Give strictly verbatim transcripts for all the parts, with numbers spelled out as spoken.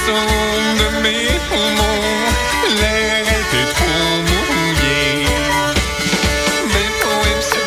son de mes poumons, l'air était trop mouillé. Mes poèmes se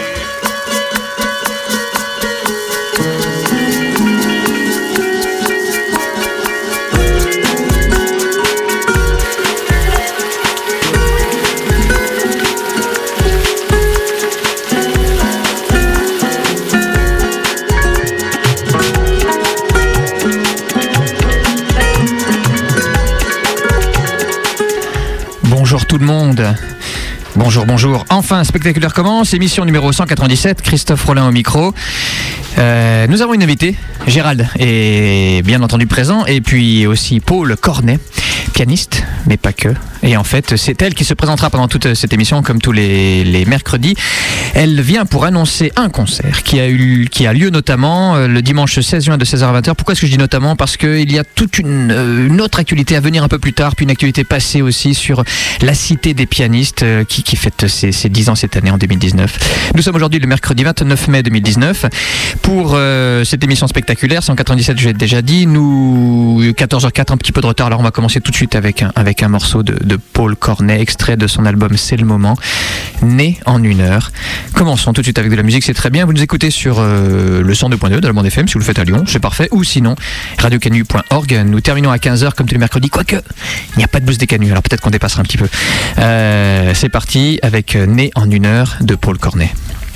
Bonjour tout le monde. Bonjour, bonjour. Enfin, Spectaculaire commence, émission numéro cent quatre-vingt-dix-sept, Christophe Rollin au micro. Euh, nous avons une invitée, Gérald est bien entendu présent, et puis aussi Paul Cornet, pianiste, mais pas que. Et en fait, c'est elle qui se présentera pendant toute cette émission, comme tous les, les mercredis. Elle vient pour annoncer un concert qui a, eu, qui a lieu notamment euh, le dimanche seize juin de seize heures à vingt heures. Pourquoi est-ce que je dis notamment ? Parce qu'il y a toute une, euh, une autre actualité à venir un peu plus tard, puis une actualité passée aussi sur la Cité des pianistes euh, qui, qui fête ses, ses dix ans cette année en deux mille dix-neuf. Nous sommes aujourd'hui le mercredi vingt-neuf mai deux mille dix-neuf pour euh, cette émission spectaculaire, cent quatre-vingt-dix-sept, je l'ai déjà dit. Nous, quatorze heures quatre, un petit peu de retard, alors on va commencer tout de suite avec un, avec un morceau de, de Paul Cornet, extrait de son album C'est le moment, né en une heure. Commençons tout de suite avec de la musique, c'est très bien. Vous nous écoutez sur euh, le cent deux point deux de la bande F M si vous le faites à Lyon, c'est parfait. Ou sinon, radio canu point org. Nous terminons à quinze heures comme tous les mercredis, quoique il n'y a pas de boost des Canus, alors peut-être qu'on dépassera un petit peu. Euh, c'est parti avec Né en une heure de Paul Cornet.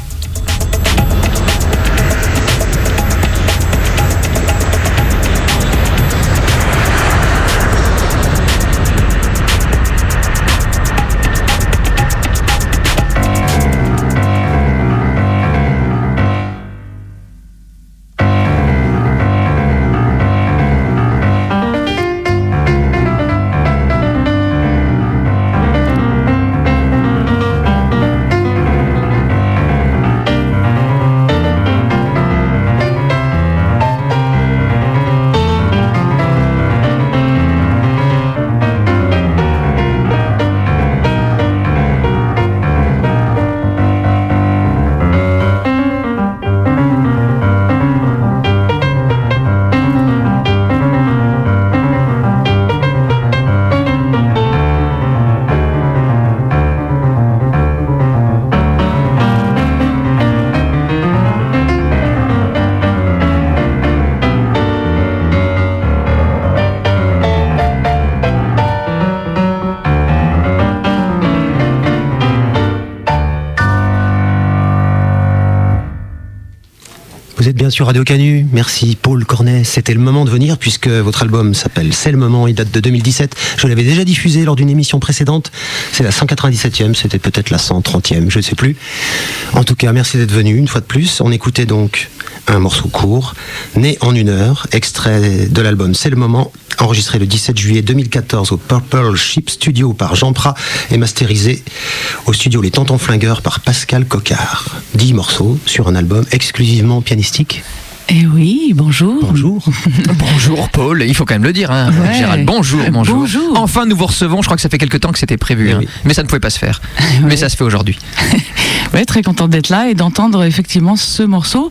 Vous êtes bien sur Radio Canu, merci Paul Cornet, c'était le moment de venir puisque votre album s'appelle C'est le moment, il date de deux mille dix-sept, je l'avais déjà diffusé lors d'une émission précédente, c'est la cent quatre-vingt-dix-septième, c'était peut-être la cent trentième, je ne sais plus. En tout cas, merci d'être venu une fois de plus, on écoutait donc un morceau court, Né en une heure, extrait de l'album C'est le moment, enregistré le dix-sept juillet deux mille quatorze au Purple Ship Studio par Jean Prat et masterisé au studio Les Tontons Flingueurs par Pascal Coquard. dix morceaux sur un album exclusivement pianistique. Eh oui, bonjour. Bonjour. Bonjour Paul, il faut quand même le dire, hein. Ouais. Gérald, bonjour, bonjour. Bonjour. Enfin, nous vous recevons, je crois que ça fait quelques temps que c'était prévu, hein. Oui. Mais ça ne pouvait pas se faire. Ouais. Mais ça se fait aujourd'hui. Ouais, très contente d'être là et d'entendre effectivement ce morceau.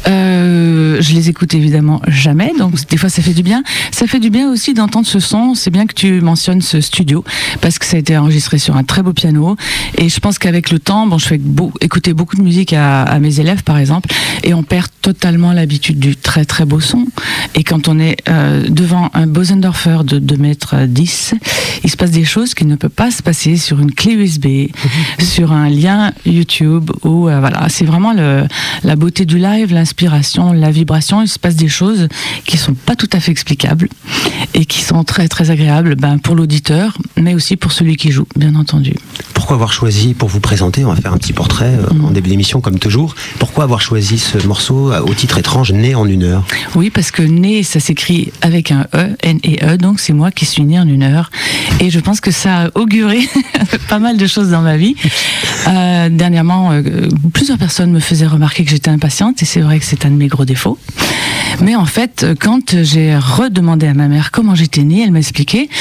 Euh, je les écoute évidemment jamais, donc des fois ça fait du bien. Ça fait du bien aussi d'entendre ce son. C'est bien que tu mentionnes ce studio parce que ça a été enregistré sur un très beau piano. Et je pense qu'avec le temps, bon, je fais beau, écouter beaucoup de musique à, à mes élèves par exemple, et on perd totalement l'habitude du très très beau son. Et quand on est euh, devant un Bosendorfer de deux mètres dix, il se passe des choses qui ne peuvent pas se passer sur une clé U S B, sur un lien YouTube, ou euh, voilà, c'est vraiment le, la beauté du live, l'inspiration, la vibration. Il se passe des choses qui sont pas tout à fait explicables et qui sont très très agréables, ben, pour l'auditeur, mais aussi pour celui qui joue, bien entendu. Pourquoi avoir choisi, pour vous présenter, on va faire un petit portrait euh, mmh. en début d'émission comme toujours, pourquoi avoir choisi ce morceau au titre étrange, Né en une heure? Oui, parce que né, ça s'écrit avec un E, N et E, donc c'est moi qui suis né en une heure. Et je pense que ça a auguré pas mal de choses dans ma vie. Euh, dernièrement, euh, plusieurs personnes me faisaient remarquer que j'étais impatiente, et c'est vrai que c'est un de mes gros défauts. Mais en fait, quand j'ai redemandé à ma mère comment j'étais née, elle m'a expliqué que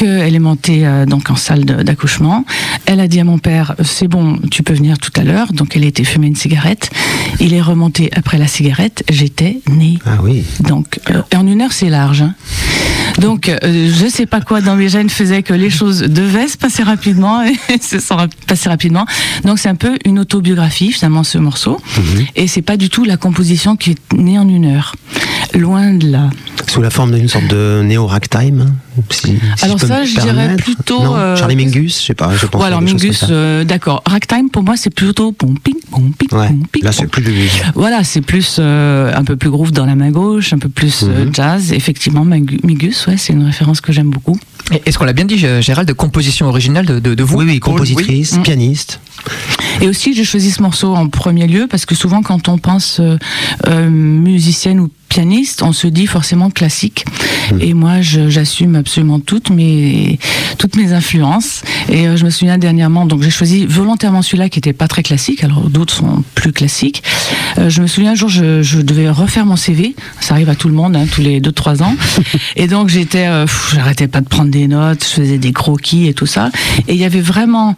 qu'elle est montée euh, donc en salle de- d'accouchement. Elle a dit à mon père, c'est bon, tu peux venir tout à l'heure. Donc elle a été fumer une cigarette. Il est remonté après la cigarette. J'étais née. Ah oui. Donc, euh, et en une heure, c'est large. Hein. Donc, euh, je sais pas quoi dans mes gènes faisait que les choses devaient se passer rapidement et se sont rap- passées rapidement. Donc, c'est un peu une autobiographie, finalement, ce morceau. Mhm. Et c'est pas du tout la composition qui est née en une heure. Loin de là. Sous la forme d'une sorte de néo-ragtime. hein, Si, si Alors peux ça, me je dirais permettre. plutôt, Non, euh, Charlie Mingus, je sais pas. Je pense Ou alors à des choses Mingus, comme ça. euh, d'accord. Ragtime, pour moi, c'est plutôt pom ping, pom ping, Ouais. pom ping. Là, c'est pom. plus de Voilà, c'est plus euh, un peu plus groove dans la main gauche, un peu plus euh, Mhm. jazz. Effectivement, Mingu- Mingus, ouais, c'est une référence que j'aime beaucoup. Et Est-ce qu'on l'a bien dit, Gérald, de composition originale de, de, de vous Oui, oui, Paul compositrice, Oui. pianiste. Et aussi, j'ai choisi ce morceau en premier lieu parce que souvent, quand on pense euh, euh, musicienne ou pianiste, on se dit forcément classique. Mmh. Et moi, je- j'assume absolument toutes mes toutes mes influences. Et euh, je me souviens dernièrement, donc j'ai choisi volontairement celui-là qui était pas très classique. Alors d'autres sont plus classiques. Euh, je me souviens un jour, je, je devais refaire mon C V. Ça arrive à tout le monde, hein, tous les deux trois ans. Et donc j'étais, euh, pff, j'arrêtais pas de prendre des notes, je faisais des croquis et tout ça. Et il y avait vraiment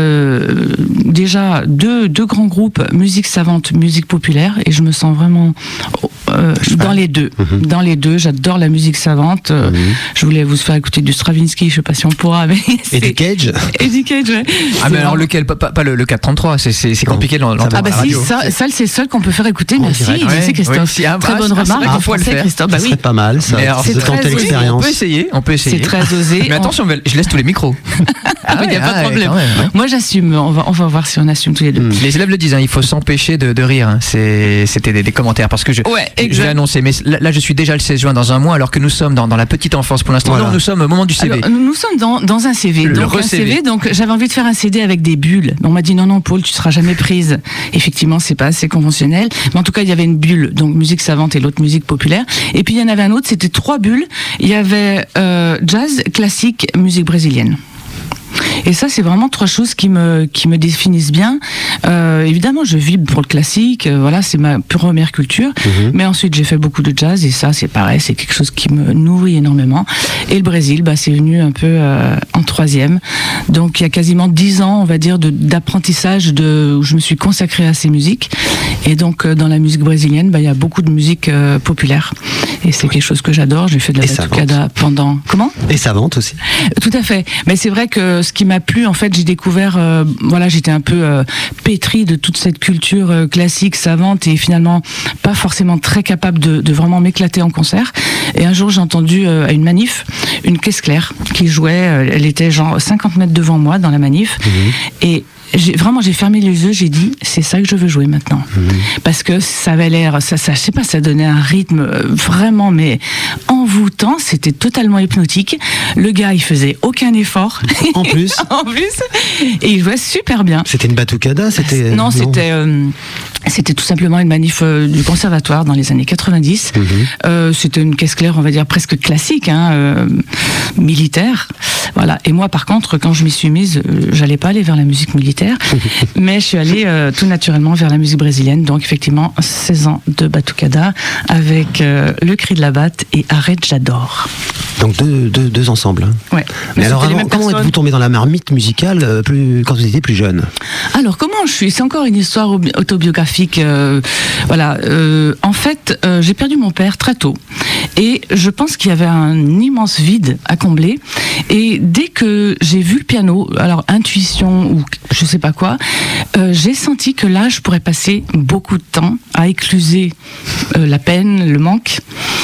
euh, déjà deux deux grands groupes, musique savante, musique populaire. Et je me sens vraiment euh, dans les deux. Mhm. Dans les deux, j'adore la musique savante. Euh, Mhm. Je voulais vous faire écouter du Stravinsky, je sais pas si on pourra, mais Et c'est- du Cage. Eddie Cage, ouais. Ah, C'est mais alors vraiment- lequel Pas, pas- pas le, le quatre trente-trois, c'est c'est- c'est Non, compliqué de ça l'entendre va. Ah bah à la si, radio. ça, ça c'est le seul qu'on peut faire écouter. En Merci, direct. merci Ouais, Christophe. ouais, si, ah, Très bah, bonne ah, c'est remarque. vrai qu'il faut le Français, faire. Christophe. Bah Ça oui, serait pas mal, ça. Mais alors, c'est de très tenter osé. l'expérience. On peut essayer, on peut essayer. c'est très osé. Mais On- attention, je laisse tous les micros. Ah, il n'y a ouais, pas de ouais, problème. quand même, ouais. Moi j'assume, on va, on va voir si on assume tous les deux. Mm. Les élèves le disent, hein, il faut s'empêcher de, de rire. hein. C'est- C'était des, des commentaires parce que je, Ouais, je exact. l'ai annoncé. Mais là, là, je suis déjà le seize juin dans un mois, alors que nous sommes dans, dans la petite enfance pour l'instant. Voilà. Non, nous sommes au moment du C V. Alors, nous, nous sommes dans, dans un C V. Le donc un re-C V. C V, donc j'avais envie de faire un C D avec des bulles. On m'a dit non, non, Paul, tu seras jamais prise. Effectivement, c'est pas assez conventionnel. Mais en tout cas, il y avait une bulle, donc musique savante et l'autre musique populaire. Et puis il y en avait un autre, c'était trois bulles. Il y avait euh, jazz, classique, musique brésilienne. Et ça, c'est vraiment trois choses qui me qui me définissent bien. Euh, évidemment, je vibre pour le classique. euh, voilà, c'est ma première culture. Mhm. Mais ensuite, j'ai fait beaucoup de jazz et ça, c'est pareil, c'est quelque chose qui me nourrit énormément. Et le Brésil, bah, c'est venu un peu euh, en troisième. Donc, il y a quasiment dix ans, on va dire, de- d'apprentissage de, où je me suis consacrée à ces musiques. Et donc, euh, dans la musique brésilienne, bah, il y a beaucoup de musique euh, populaire. Et c'est quelque chose que j'adore. J'ai fait de la Et savante. batucada pendant... Comment ? Et savante aussi. Tout à fait. Mais c'est vrai que ce qui m'a plu, en fait, j'ai découvert, euh, voilà, j'étais un peu euh, pétrie de toute cette culture euh, classique, savante, et finalement pas forcément très capable de, de vraiment m'éclater en concert. Et un jour, j'ai entendu euh, à une manif une caisse claire qui jouait. euh, elle était genre cinquante mètres devant moi dans la manif, et j'ai, vraiment, j'ai fermé les yeux, j'ai dit, c'est ça que je veux jouer maintenant. Parce que ça avait l'air, ça, ça, je sais pas, ça donnait un rythme euh, vraiment, mais envoûtant, c'était totalement hypnotique. Le gars, il faisait aucun effort. En plus, en plus, et il jouait super bien. c'était une batucada, c'était. Non, c'était euh, c'était tout simplement une manif euh, du conservatoire dans les années quatre-vingt-dix. Mhm. Euh, c'était une caisse claire, on va dire presque classique, hein, euh, militaire. Voilà. Et moi, par contre, quand je m'y suis mise, euh, j'allais pas aller vers la musique militaire, mais je suis allée euh, tout naturellement vers la musique brésilienne. Donc effectivement, seize ans de batucada avec euh, le cri de la batte et Arrête, j'adore. Donc deux, deux, deux ensembles. hein. Ouais. Mais alors, c'était les avant, mêmes comment personnes. êtes-vous tombé dans la marmite musicale euh, plus, quand vous étiez plus jeune? Alors comment je suis? C'est encore une histoire aubi- autobiographique. euh, voilà. euh, en fait, euh, j'ai perdu mon père très tôt, et je pense qu'il y avait un immense vide à combler. Et dès que j'ai vu le piano, alors intuition ou je sais pas quoi, euh, j'ai senti que là, je pourrais passer beaucoup de temps à écluser euh, la peine, le manque.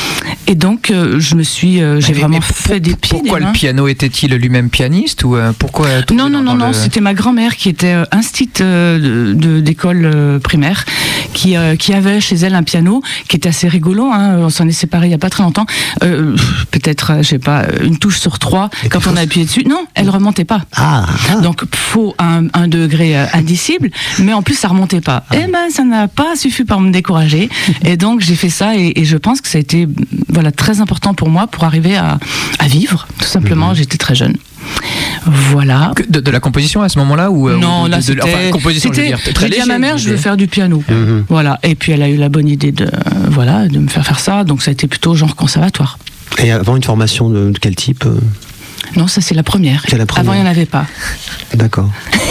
Et donc, euh, je me suis, euh, j'ai Mais- vraiment mais pour- fait des pieds. Pourquoi des le mains. piano était-il lui-même pianiste ou euh, pourquoi tomber Non, non, dans- non, dans non, le- c'était ma grand-mère qui était euh, instite euh, de- d'école euh, primaire, qui, euh, qui avait chez elle un piano qui était assez rigolo, hein, on s'en est séparés il n'y a pas très longtemps, euh, peut-être, euh, je sais pas, une touche sur trois, Et quand puis, on faut- a appuyé dessus, non, elle remontait pas. Ah, ah. Donc, faut un, un degré euh, indicible, mais en plus, ça remontait pas. Eh ben, ça n'a pas suffi pour me décourager. Et donc, j'ai fait ça, et, et je pense que ça a été, voilà, très important pour moi pour arriver à, à vivre, tout simplement. Mhm. J'étais très jeune. Voilà. Que- de, de la composition à ce moment-là ou euh, Non, ou de- là de- c'était. enfin, composition, je veux c'était- dire, très j'ai dit à ma léger, mère, je je veux veux dire. faire du piano. Mhm. Voilà. Et puis elle a eu la bonne idée de, euh, voilà, de me faire faire ça. Donc ça a été plutôt genre conservatoire. Et avant une formation de, de quel type euh Non, ça c'est la première. C'est la première. Avant, il n'y en avait pas. D'accord.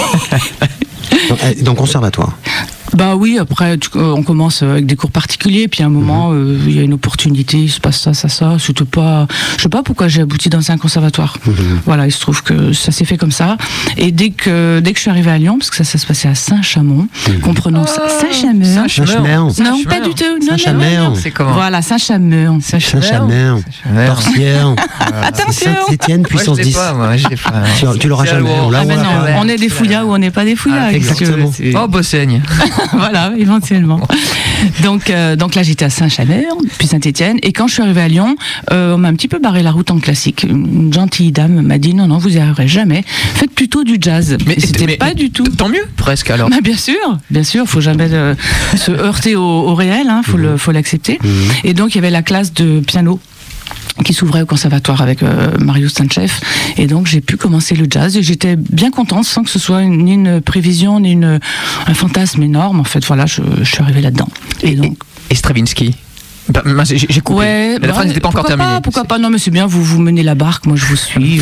donc, eh, donc, conservatoire. Bah oui, après tu, euh, on commence avec des cours particuliers, puis à un moment il mmh. euh, y a une opportunité, il se passe ça, ça, ça. C'était pas, je sais pas pourquoi j'ai abouti dans un conservatoire. Mmh. Voilà, il se trouve que ça s'est fait comme ça. Et dès que dès que je suis arrivée à Lyon, parce que ça, ça se passait à Saint-Chamond, mmh. qu'on prononce oh, Saint-Chamond. Saint-Chamond. Non, pas du tout. Non, Saint-Chamond. C'est comment? Voilà, Saint-Chamond. Saint-Chamond. Torsière. Attention. Saint-Étienne, puissance dix. Moi, moi, j'ai pas. Tu, tu l'auras jamais. On, ah ben non, on est des fouillards ou on n'est pas des fouillards. Ah, exactement. Oh, Bossaigne. Voilà, éventuellement. Donc, euh, donc là, j'étais à Saint-Chamond, puis Saint-Étienne. Et quand je suis arrivée à Lyon, euh, on m'a un petit peu barré la route en classique. Une gentille dame m'a dit non, non, vous n'y arriverez jamais. Faites plutôt du jazz. Mais c'était mais, pas du tout. Tant mieux, presque alors. Bah, bien sûr, bien sûr. Faut jamais euh, se heurter au, au réel. Hein, faut mmh. le, faut l'accepter. Mmh. Et donc, il y avait la classe de piano qui s'ouvrait au conservatoire avec euh, Marius Saint-Chef, et donc j'ai pu commencer le jazz et j'étais bien contente sans que ce soit une, ni une prévision ni une, un fantasme énorme. En fait, voilà, je, je suis arrivée là-dedans. Et donc et Stravinsky. Bah, j'ai, j'ai coupé. Ouais, la bah, phrase n'était pas encore terminée. Pas, pourquoi pas? Non, mais c'est bien, vous vous menez la barque, moi je vous suis.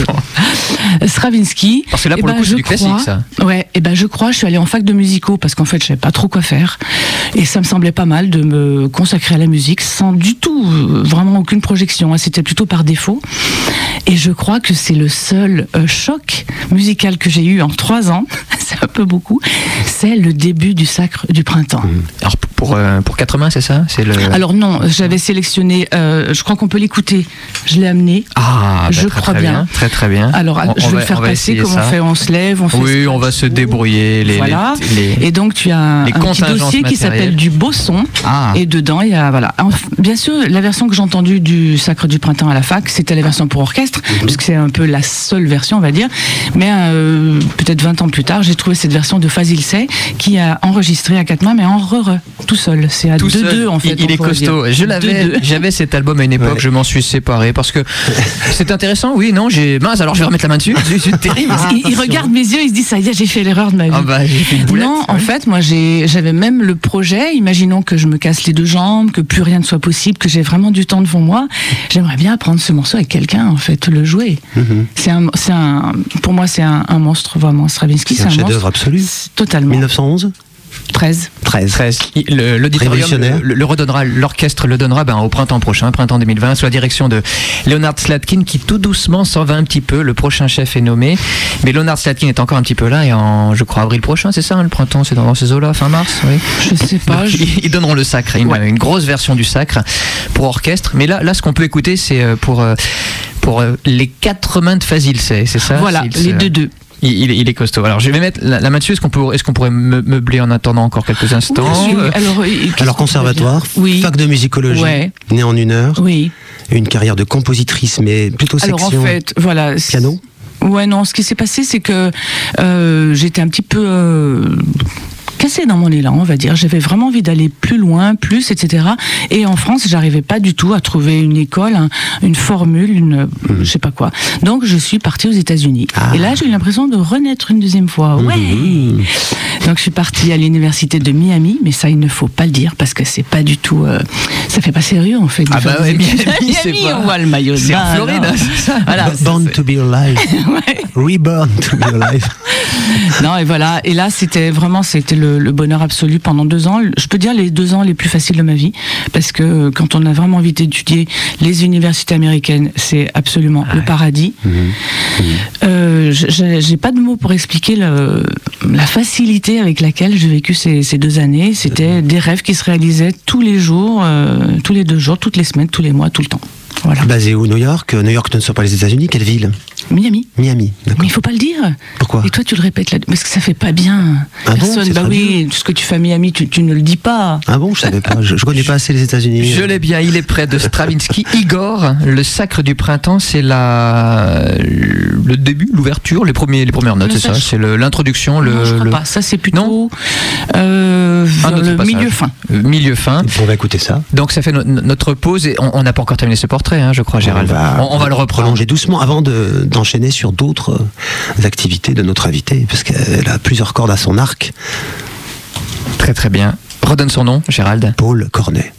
Stravinsky. Parce que là, pour eh le coup, ben, c'est du crois, classique, ça. Ouais, et ben je crois, je suis allée en fac de musicaux parce qu'en fait, je savais pas trop quoi faire. Et ça me semblait pas mal de me consacrer à la musique sans du tout, euh, vraiment aucune projection. Hein, c'était plutôt par défaut. Et je crois que c'est le seul euh, choc musical que j'ai eu en trois ans. C'est un peu beaucoup. C'est le début du Sacre du Printemps. Mmh. Alors, pour, euh, pour quatre mains, c'est ça? C'est le... Alors non, j'avais sélectionné, euh, je crois qu'on peut l'écouter, je l'ai amené. Ah, bah, je très, crois très bien. bien. Très très bien. Alors on, je on vais va, le faire passer, comment ça. on fait, on se lève, on fait... Oui, on va se débrouiller. Les, voilà. les, les, et donc tu as un, les un petit dossier qui s'appelle du beau son. Ah. Et dedans, il y a, voilà. Bien sûr, la version que j'ai entendue du Sacre du Printemps à la fac, c'était la version pour orchestre, mm-hmm. puisque c'est un peu la seule version, on va dire. Mais euh, peut-être vingt ans plus tard, j'ai trouvé cette version de Fazil Say, qui a enregistré à quatre mains, mais en re-re, tout seul. C'est à deux-deux, en fait. Il, il est costaud. Dire. Je l'avais, deux, deux. J'avais cet album à une époque, ouais. Je m'en suis séparé parce que c'est intéressant, oui, non, j'ai. Mince, alors je vais remettre la main dessus. C'est terrible. Ah, il, il regarde mes yeux, il se dit, ça y est, j'ai fait l'erreur de ma vie. Ah bah, j'ai fait une boulette, non, ouais. En fait, moi, j'ai, j'avais même le projet, imaginons que je me casse les deux jambes, que plus rien ne soit possible, que j'ai vraiment du temps devant moi. J'aimerais bien apprendre ce morceau avec quelqu'un, en fait, le jouer. Mm-hmm. C'est un, c'est un, pour moi, c'est un, un monstre, vraiment. Stravinsky, c'est, c'est un, un monstre. chef-d'œuvre absolu. Totalement. mille neuf cent onze treize. treize. treize. Le, l'auditorium le, le, le redonnera, l'orchestre le donnera ben, au printemps prochain, printemps deux mille vingt, sous la direction de Leonard Slatkin, qui tout doucement s'en va un petit peu. Le prochain chef est nommé, mais Leonard Slatkin est encore un petit peu là, et en, je crois, avril prochain, c'est ça, hein, le printemps, c'est dans ces eaux-là, fin mars, oui. Je sais pas. Donc, je... ils, ils donneront le sacre, une, ouais. une grosse version du sacre pour orchestre. Mais là, là, ce qu'on peut écouter, c'est pour, pour les quatre mains de Fazil Say, c'est ça? Voilà, les deux-deux. Il, il, il est costaud. Alors je vais mettre la, la main dessus. Est-ce qu'on, peut, est-ce qu'on pourrait me, meubler en attendant encore quelques instants? Oui, oui. Alors, Alors conservatoire, oui. fac de musicologie, ouais. Née en une heure, oui. Une carrière de compositrice, mais plutôt section Alors en fait, voilà, piano. Ouais, non, ce qui s'est passé, c'est que euh, j'étais un petit peu... Euh, cassée dans mon élan, on va dire. J'avais vraiment envie d'aller plus loin, plus, et cetera. Et en France, j'arrivais pas du tout à trouver une école, un, une formule, une, mmh. je sais pas quoi. Donc, je suis partie aux États-Unis. Ah. Et là, j'ai eu l'impression de renaître une deuxième fois. Ouais. Mmh. Donc, je suis partie à l'université de Miami, mais ça, il ne faut pas le dire parce que c'est pas du tout, euh, ça fait pas sérieux, en fait. Ah bah ouais, Miami, Miami, c'est pas... on voit le maillot. C'est en Floride, hein, c'est ça. Voilà, Born c'est... to be alive. Ouais. Reborn to be alive. Non, et voilà. Et là, c'était vraiment, c'était le, le bonheur absolu pendant deux ans. Je peux dire les deux ans les plus faciles de ma vie, parce que quand on a vraiment envie d'étudier les universités américaines, c'est absolument ah, le paradis. Mmh, mmh. Euh, j'ai, j'ai pas de mots pour expliquer le, la facilité avec laquelle j'ai vécu ces, ces deux années. C'était mmh. des rêves qui se réalisaient tous les jours, euh, tous les deux jours, toutes les semaines, tous les mois, tout le temps. Voilà. Basé où? New York? New York ne sont pas les États-Unis. Quelle ville? Miami. Miami, d'accord. Mais il faut pas le dire. Pourquoi? Et toi, tu le répètes là, parce que ça fait pas bien. Ah Personne. bon, bah oui, tout ce que tu fais à Miami, tu, tu ne le dis pas. Ah bon, je savais pas. Je, je connais pas assez les États-Unis. Je l'ai bien. Il est près de Stravinsky. Igor, le Sacre du Printemps, c'est la le début, l'ouverture, les premiers, les premières notes, non, c'est ça. Je... C'est le, l'introduction, non, le. Je crois le... pas. Ça, c'est plutôt euh, le passage. milieu fin. Euh, milieu fin. On va écouter ça. Donc ça fait no- notre pause et on n'a pas encore terminé ce portrait, hein, je crois, Gérald. On va, on, on va le reprendre. Prolonger doucement avant de, d'enchaîner sur d'autres activités de notre invité, parce qu'elle a plusieurs cordes à son arc. Très très bien. Redonne son nom, Gérald. Paul Cornet.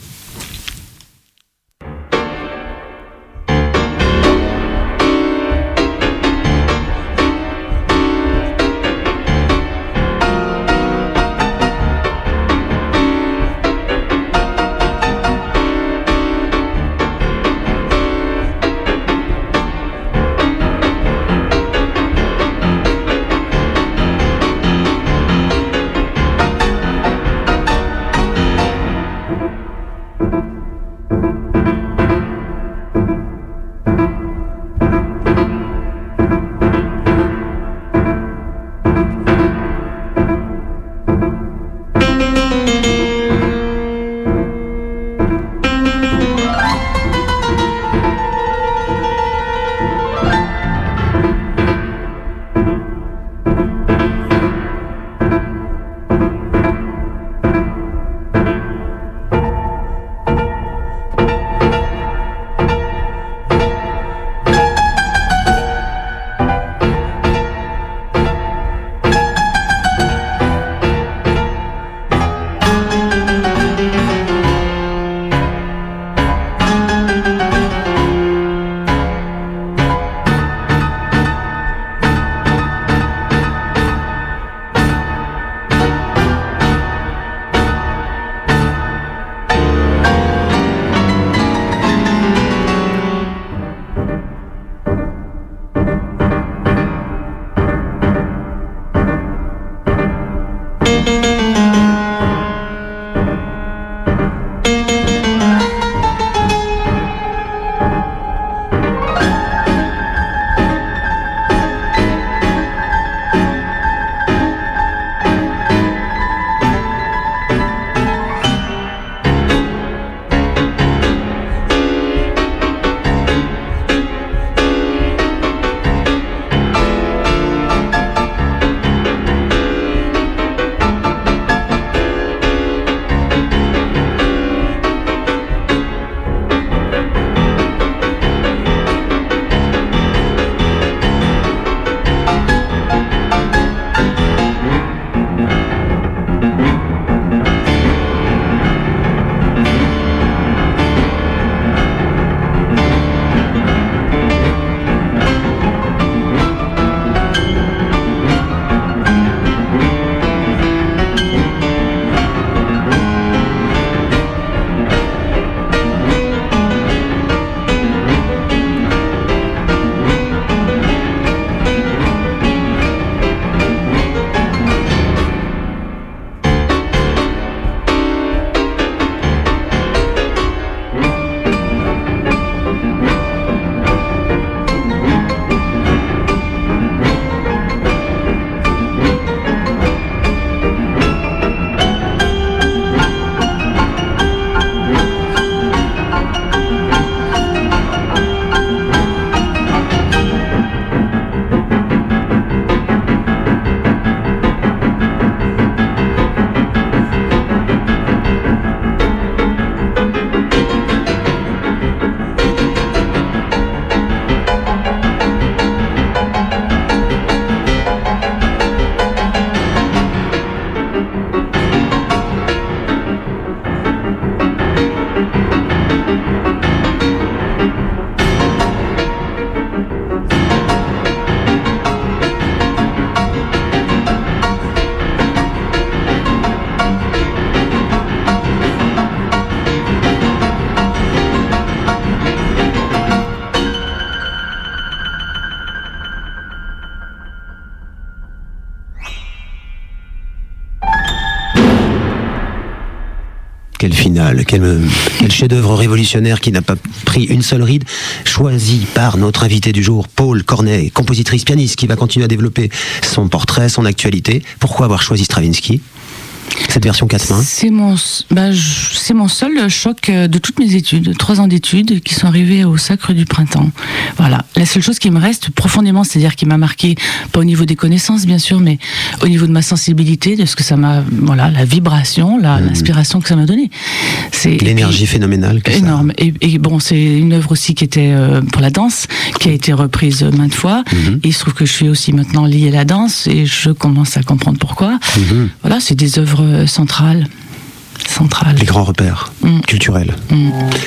Quel final, quel, quel chef-d'œuvre révolutionnaire qui n'a pas pris une seule ride, choisi par notre invité du jour, Paul Cornet, compositrice pianiste, qui va continuer à développer son portrait, son actualité. Pourquoi avoir choisi Stravinsky ? Cette version quatre mains. C'est mon, bah, je, c'est mon seul choc de toutes mes études, trois ans d'études qui sont arrivés au Sacre du Printemps. Voilà, la seule chose qui me reste profondément, c'est-à-dire qui m'a marqué, pas au niveau des connaissances bien sûr, mais au niveau de ma sensibilité, de ce que ça m'a, voilà, la vibration, la, mmh. l'inspiration que ça m'a donné. C'est l'énergie puis, phénoménale. Que énorme. Ça... Et, et bon, c'est une œuvre aussi qui était euh, pour la danse, qui a été reprise maintes fois. Mmh. Et il se trouve que je suis aussi maintenant liée à la danse et je commence à comprendre pourquoi. Mmh. Voilà, c'est des œuvres centrale. centrale. Les grands repères mm. culturels. Mm.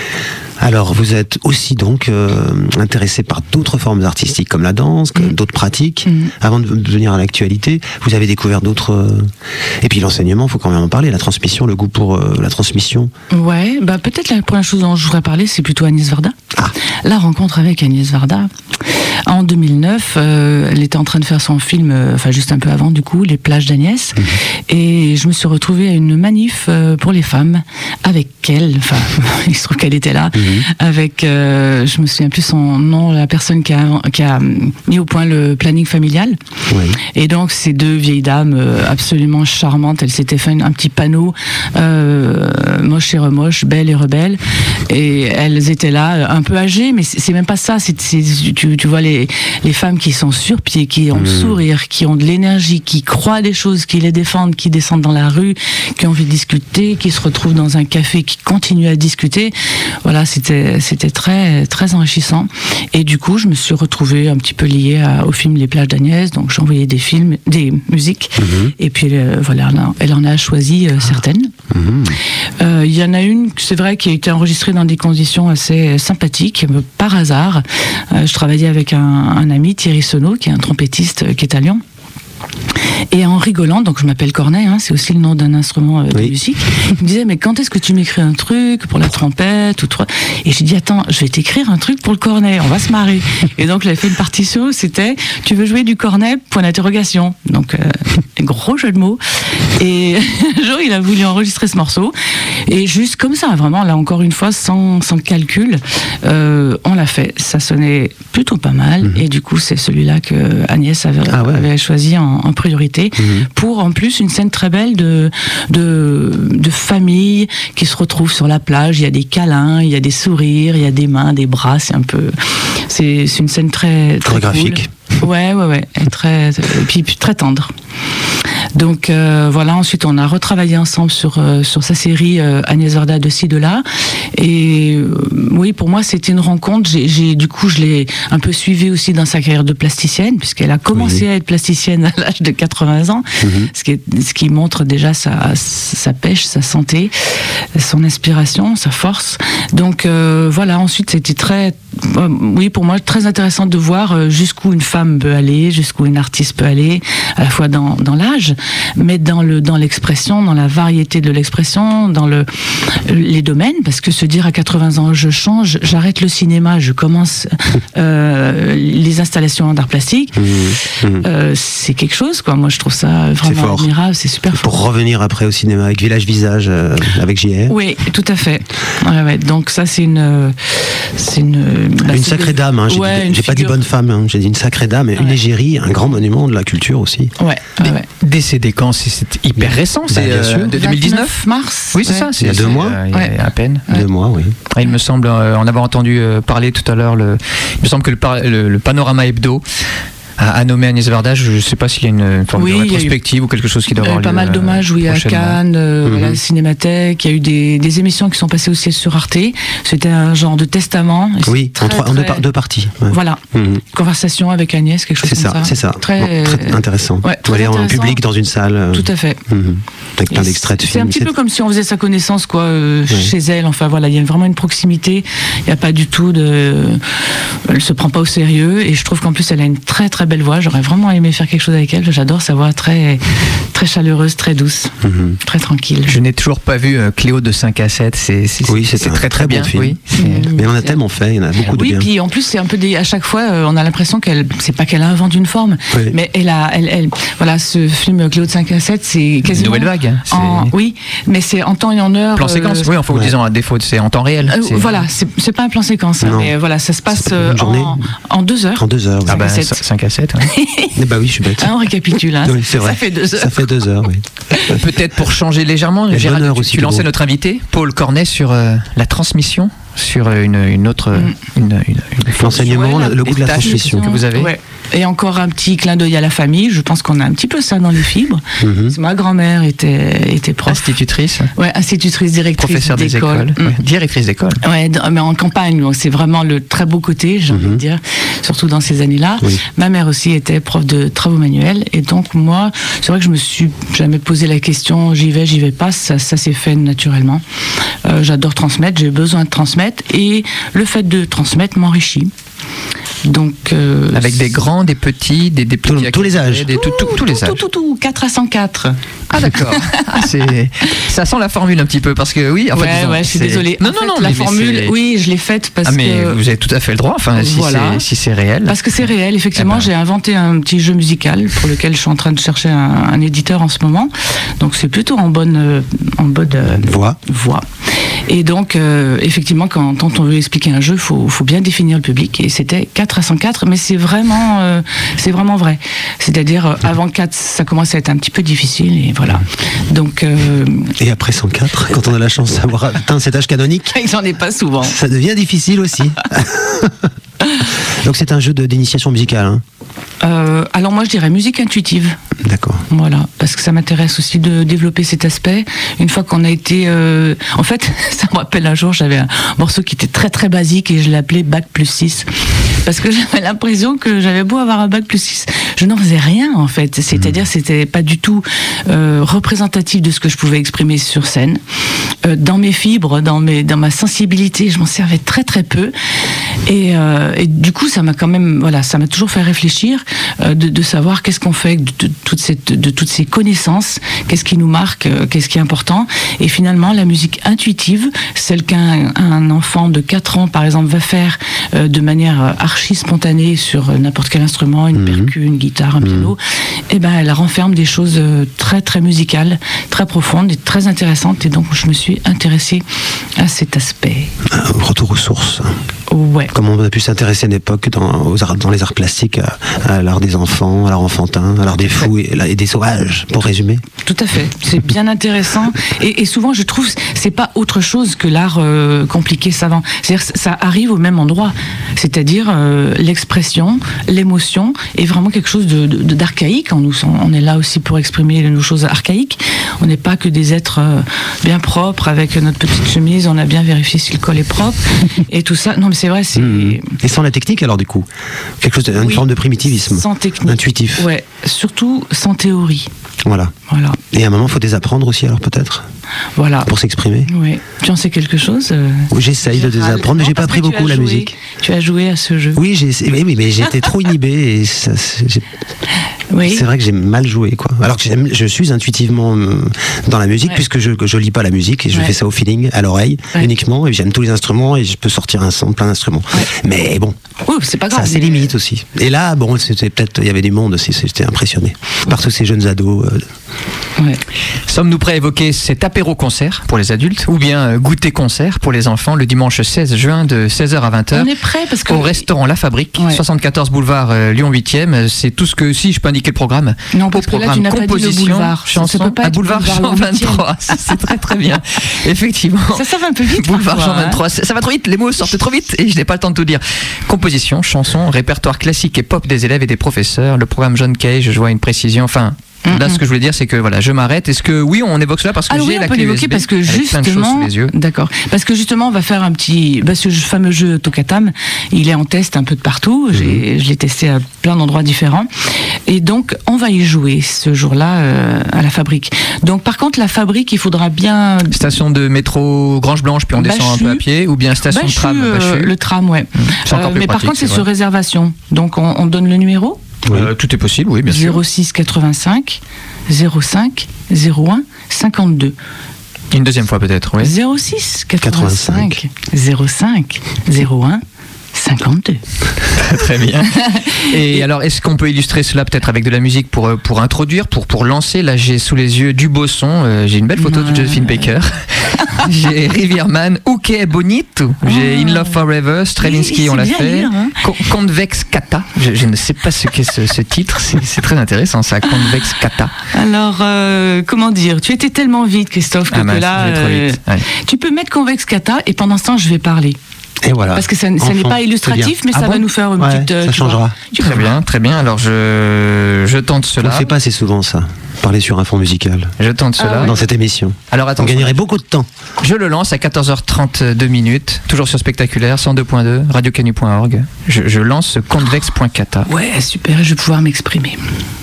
Alors, vous êtes aussi donc euh, intéressé par d'autres formes artistiques comme la danse, comme mm. d'autres pratiques. Mm. Avant de venir à l'actualité, vous avez découvert d'autres... Euh... Et puis l'enseignement, il faut quand même en parler, la transmission, le goût pour euh, la transmission. Ouais, bah peut-être la première chose dont je voudrais parler, c'est plutôt Agnès Varda. Ah. La rencontre avec Agnès Varda. En deux mille neuf, euh, elle était en train de faire son film, euh, enfin juste un peu avant du coup, Les plages d'Agnès. Mmh. Et je me suis retrouvée à une manif euh, pour les femmes avec elle. Enfin, il se trouve qu'elle était là. Mmh. Avec, euh, je me souviens plus son nom, la personne qui a, qui a mis au point le planning familial. Oui. Et donc ces deux vieilles dames euh, absolument charmantes, elles s'étaient fait un, un petit panneau euh, moche et remoche, belle et rebelle. Et elles étaient là, un peu âgées, mais c'est, c'est même pas ça. C'est, c'est, tu, tu vois les, les femmes qui sont sur pied, qui ont mmh. le sourire, qui ont de l'énergie, qui croient des choses, qui les défendent, qui descendent dans la rue, qui ont envie de discuter, qui se retrouvent dans un café, qui continuent à discuter. Voilà, c'était, c'était très, très enrichissant. Et du coup, je me suis retrouvée un petit peu liée à, au film Les plages d'Agnès. Donc, j'ai envoyé des films, des musiques. Mmh. Et puis, euh, voilà, elle en a choisi euh, certaines. Il mmh. euh, y en a une, c'est vrai, qui a été enregistrée dans des conditions assez sympathiques, par hasard. Euh, je travaillais avec un, un ami, Thierry Sonneau, qui est un trompettiste euh, qui est à Lyon. Et en rigolant, donc je m'appelle Cornet, hein, c'est aussi le nom d'un instrument euh, de oui. musique. Il me disait, mais quand est-ce que tu m'écris un truc pour la trompette ou toi? Et j'ai dit, attends, je vais t'écrire un truc pour le cornet, on va se marrer. Et donc j'avais fait une partition, c'était, tu veux jouer du cornet? Point d'interrogation. Donc euh, gros jeu de mots. Et un jour, il a voulu enregistrer ce morceau. Et juste comme ça, vraiment, là encore une fois, sans, sans calcul, euh, on l'a fait. Ça sonnait plutôt pas mal. Mm-hmm. Et du coup, c'est celui-là que Agnès avait, ah ouais. avait choisi en, en priorité. Mmh. Pour en plus une scène très belle de, de, de famille qui se retrouve sur la plage. Il y a des câlins, il y a des sourires, il y a des mains, des bras. C'est un peu, c'est, c'est une scène très, très graphique. Cool. Ouais, ouais, ouais, et très, et puis, puis très tendre. Donc euh, voilà, ensuite on a retravaillé ensemble sur, euh, sur sa série euh, Agnès Varda de ci, de là. Et euh, oui, pour moi c'était une rencontre. J'ai, j'ai, du coup, je l'ai un peu suivie aussi dans sa carrière de plasticienne, puisqu'elle a commencé oui. à être plasticienne à l'âge de quatre-vingts ans, mm-hmm. ce, qui est, ce qui montre déjà sa, sa pêche, sa santé, son inspiration, sa force. Donc euh, voilà, ensuite c'était très, euh, oui, pour moi très intéressant de voir jusqu'où une femme peut aller, jusqu'où une artiste peut aller, à la fois dans, dans l'âge, mais dans, le, dans l'expression, dans la variété de l'expression, dans le, les domaines, parce que se dire à quatre-vingts ans, je change, j'arrête le cinéma, je commence euh, les installations d'art plastique, mmh, mmh. Euh, c'est quelque chose, quoi. Moi, je trouve ça vraiment admirable, c'est super fort. Pour revenir après au cinéma avec Village Visage, euh, avec J R. Oui, tout à fait. Ouais, ouais. Donc ça, c'est une... C'est une, bah, une c'est sacrée de... dame, hein. j'ai, ouais, dit, j'ai figure... pas dit bonne femme, hein. J'ai dit une sacrée dame, et ouais. une égérie, un grand monument de la culture aussi. Ouais, ouais, ouais. Décédé quand? C'est, c'est hyper récent, bah, c'est euh, de deux mille dix-neuf mars. Oui, c'est ouais. ça. C'est, il y a deux c'est, mois. Euh, il y a ouais. à peine. Ouais. Deux mois, oui. Il me semble, euh, en avoir entendu euh, parler tout à l'heure, le, il me semble que le, par, le, le Panorama Hebdo a, a nommé Agnès Varda. Je ne sais pas s'il y a une forme oui, de rétrospective eu, ou quelque chose qui doit avoir lieu. Il y a eu pas mal d'hommages, oui, à Cannes, euh, mm-hmm. à la Cinémathèque. Il y a eu des, des émissions qui sont passées aussi sur Arte. C'était un genre de testament. Oui, très, en, trois, très, en deux, par, deux parties. Ouais. Voilà. Mm-hmm. Conversation avec Agnès, quelque chose c'est comme ça. ça. C'est ça. Très, bon, très intéressant. Ouais, très aller intéressant. En public dans une salle. Euh, Tout à fait. Mm-hmm. Avec plein d'extraits de films. C'est un petit c'est... peu comme si on faisait sa connaissance, quoi, euh, ouais. chez elle. Enfin voilà, il y a vraiment une proximité. Il n'y a pas du tout de. Elle se prend pas au sérieux. Et je trouve qu'en plus, elle a une très très belle belle voix. J'aurais vraiment aimé faire quelque chose avec elle. J'adore sa voix très, très chaleureuse, très douce, Mhm. très tranquille. Je n'ai toujours pas vu euh, Cléo de cinq à sept. C'est, c'est, Oui, c'est c'est un très très très bon bien. film. Oui, c'est- Mais on a tellement fait, il y en a beaucoup de Oui, bien. puis en plus c'est un peu des, à chaque fois euh, on a l'impression qu'elle, c'est pas qu'elle invente une forme, Oui. mais elle a, elle, elle, voilà, ce film Cléo de cinq à sept, c'est quasiment Nouvelle vague. hein. C'est en- oui, mais c'est en temps et en heure. plan euh, séquence. Oui, enfin, vous ouais. disant à défaut, c'est en temps réel. euh, C'est- voilà, c'est, c'est pas un plan séquence, hein, Non. mais voilà, ça se passe C'est euh, une journée. en, en deux heures. En deux heures. Ah oui. bah, cinq à sept. cinq à sept. ouais. Eh bah oui, je suis bête. Hein, on récapitule, hein. Oui, c'est vrai. Ça fait deux heures. Ça fait deux heures, oui. Peut-être pour changer légèrement, Et Gérald, bonheur tu, aussi, tu de lançais gros. notre invité, Paul Cornet, sur euh, la transmission, sur euh, une, une autre. euh, Mm. Une, une, une L'enseignement, Ouais, le goût de la des tâches transmission. que vous avez. Ouais. Et encore un petit clin d'œil à la famille. Je pense qu'on a un petit peu ça dans les fibres. Mhm. Parce que ma grand-mère était, était prof. Institutrice, Ouais, institutrice, directrice professeur des d'école. écoles, Mm. ouais, directrice d'école. Ouais, d- mais en campagne, donc c'est vraiment le très beau côté, j'ai envie de dire, surtout dans ces années-là. Oui. Ma mère aussi était prof de travaux manuels, et donc moi, c'est vrai que je me suis jamais posé la question, j'y vais, j'y vais pas, ça, ça s'est fait naturellement. Euh, j'adore transmettre, j'ai besoin de transmettre, et le fait de transmettre m'enrichit. Donc, euh, Avec des grands, des petits, des, des Tous- petits. à tous les qui- âges. des- tout- tout- tous les tout, âges. tout, tout, tout, quatre à cent quatre. Ah d'accord. Ah, c'est, ça sent la formule un petit peu parce que oui. En fait, ouais, disons, ouais, je suis c'est- désolée. Non, En non, fait, non. la mais- mais formule, c'est- oui, je l'ai faite parce Ah mais que. vous avez tout à fait le droit. Enfin, si Voilà. c'est si c'est réel. Parce que c'est réel, effectivement, Eh ben. j'ai inventé un petit jeu musical pour lequel je suis en train de chercher un, un éditeur en ce moment. Donc c'est plutôt en bonne, euh, en bonne euh, Voix. voie. Et donc, euh, effectivement, quand, quand on veut expliquer un jeu, il faut, faut bien définir le public. Et c'était quatre à cent quatre, mais c'est vraiment, euh, c'est vraiment vrai. C'est-à-dire, euh, avant quatre, ça commence à être un petit peu difficile. Et voilà. Donc, euh, Et après cent quatre, quand on a la chance d'avoir atteint cet âge canonique, j'en ai pas souvent. ça devient difficile aussi. Donc c'est un jeu de- d'initiation musicale. Hein. Euh, alors moi, je dirais musique intuitive. D'accord. Voilà, parce que ça m'intéresse aussi de développer cet aspect. Une fois qu'on a été... euh, En fait, ça me rappelle un jour, j'avais un morceau qui était très très basique et je l'appelais Bac plus six. Parce que j'avais l'impression que j'avais beau avoir un Bac plus six, je n'en faisais rien en fait. C'est-à-dire c'était pas du tout euh, représentatif de ce que je pouvais exprimer sur scène. Euh, dans mes fibres, dans, mes, dans ma sensibilité, je m'en servais très très peu. Et, euh, et du coup, ça m'a quand même... Voilà, ça m'a toujours fait réfléchir euh, de, de savoir qu'est-ce qu'on fait de, de, toute cette, de toutes ces connaissances, qu'est-ce qui nous marque, euh, qu'est-ce qui est important. Et finalement, la musique intuitive, celle qu'un un enfant de quatre ans, par exemple, va faire euh, de manière euh, archi spontanée sur euh, n'importe quel instrument, une Mhm. percu, une guitare, un piano, et ben, elle renferme des choses euh, très très musicales, très profondes et très intéressantes. Et donc, je me suis intéressée à cet aspect. Un retour aux sources. Ouais. Comme on a pu s'intéresser à une époque dans, aux arts- dans les arts plastiques, à, à l'art des enfants, à l'art enfantin, à l'art des fous et, et des sauvages, pour résumer. Tout à fait, c'est bien intéressant et, et souvent je trouve c'est pas autre chose que l'art euh, compliqué savant. C'est-à-dire ça arrive au même endroit, c'est-à-dire euh, l'expression, l'émotion est vraiment quelque chose de, de- d'archaïque. On, nous, on est là aussi pour exprimer nos choses archaïques. On n'est pas que des êtres euh, bien propres avec notre petite chemise. On a bien vérifié si le col est propre et tout ça. Non mais c'est vrai, c'est Mmh. Et sans la technique alors du coup, quelque chose, de- une Oui, forme de primitivisme, sans technique, intuitif. Ouais, surtout sans théorie. Voilà. Voilà, Et à un moment, il faut désapprendre aussi alors peut-être voilà. pour s'exprimer. Ouais. Tu en sais quelque chose euh Oui, j'essaye de Gérald? désapprendre, mais Non, j'ai pas parce appris que tu beaucoup as la joué- musique. Tu as joué à ce jeu. Oui, j'ai, oui, oui, mais j'étais trop inhibé et ça, c'est, j'ai- Oui. c'est vrai que j'ai mal joué, quoi. Alors que j'aime, je suis intuitivement euh, dans la musique Ouais. puisque je, que je lis pas la musique et je Ouais. fais ça au feeling, à l'oreille Ouais. uniquement. Et j'aime tous les instruments et je peux sortir un son, plein d'instruments. Ouais. Mais bon, Oui, c'est pas ça grave. a ses mais- limites aussi. Et là, bon, c'était peut-être, il y avait du monde aussi. J'étais impressionné par tous ces jeunes ados. euh, Ouais. Sommes-nous prêts à évoquer cet apéro-concert pour les adultes ou bien euh, goûter-concert pour les enfants le dimanche seize juin de seize heures à vingt heures On est prêt parce que. au restaurant La Fabrique, Ouais. soixante-quatorze boulevard euh, Lyon huitième. C'est tout ce que, si je peux indiquer le programme. Non, Au parce que là, tu programme n'as pas dit le composition, boulevard. Ça- ça chanson, peut pas à être boulevard boulevard Jean le huitième. vingt-trois. C'est c'est très très bien. Effectivement. Ça, ça va un peu vite. Boulevard parfois, Jean hein. vingt-trois, ça va trop vite, les mots sortent trop vite et je n'ai pas le temps de tout dire. Composition, chanson, répertoire classique et pop des élèves et des professeurs, le programme John Cage, je vois une précision, enfin... Là, ce que je voulais dire, c'est que voilà, je m'arrête. Est-ce que oui, on évoque cela parce que Ah j'ai oui, la on peut clé U l'évoquer S B parce que avec plein de choses justement, sous les yeux. d'accord, parce que justement, on va faire un petit, bah, ce fameux jeu Tokatam, il est en test un peu de partout. J'ai, je l'ai testé à plein d'endroits différents, et donc on va y jouer ce jour-là euh, à la Fabrique. Donc, par contre, la Fabrique, il faudra bien Station de métro Grange Blanche, puis on descend un Bachu. peu à pied, ou bien station Bachu, de tram euh, Bachu. le tram, ouais. C'est encore Euh, plus mais par pratique, contre, c'est c'est sur vrai. réservation. Donc, on, on donne le numéro. Oui. Euh, tout est possible, oui, bien sûr. zéro six quatre-vingt-cinq zéro cinq zéro un cinquante-deux. Une deuxième fois peut-être, oui. zéro six quatre-vingt-cinq zéro cinq zéro un cinquante-deux. Très bien. Et alors, est-ce qu'on peut illustrer cela peut-être avec de la musique pour, euh, pour introduire, pour, pour lancer? Là, j'ai sous les yeux du beau son. Euh, j'ai une belle photo Ouais. de Josephine Baker. J'ai Rivierman, Ok Bonito. J'ai In Love Forever, Stravinsky, Oui, on l'a c'est bien fait. lire, hein. Co- Convex Kata. Je, je ne sais pas ce qu'est ce, ce titre. C'est, c'est très intéressant, ça. Convex Kata. Alors, euh, comment dire? Tu étais tellement vite, Christophe, que, Ah que mince, là, je vais trop euh, vite. Ouais. tu peux mettre Convex Kata et pendant ce temps, je vais parler. Et voilà. Parce que ça, ça Enfant, n'est pas c'est illustratif, mais Ah ça bon va nous faire une Ouais, petite. euh, ça tu vois. changera. Tu vas Très voir. bien, très bien. Alors, je, je tente On ne cela. fait pas assez souvent ça. Parler sur un fond musical Je tente cela. Ah ouais. dans cette émission. Alors, On attention. gagnerait beaucoup de temps. Je le lance à quatorze heures trente-deux minutes, toujours sur Spectaculaire, cent deux point deux, radio canu point org. Je, je lance convex.kata. Ouais, super, je vais pouvoir m'exprimer.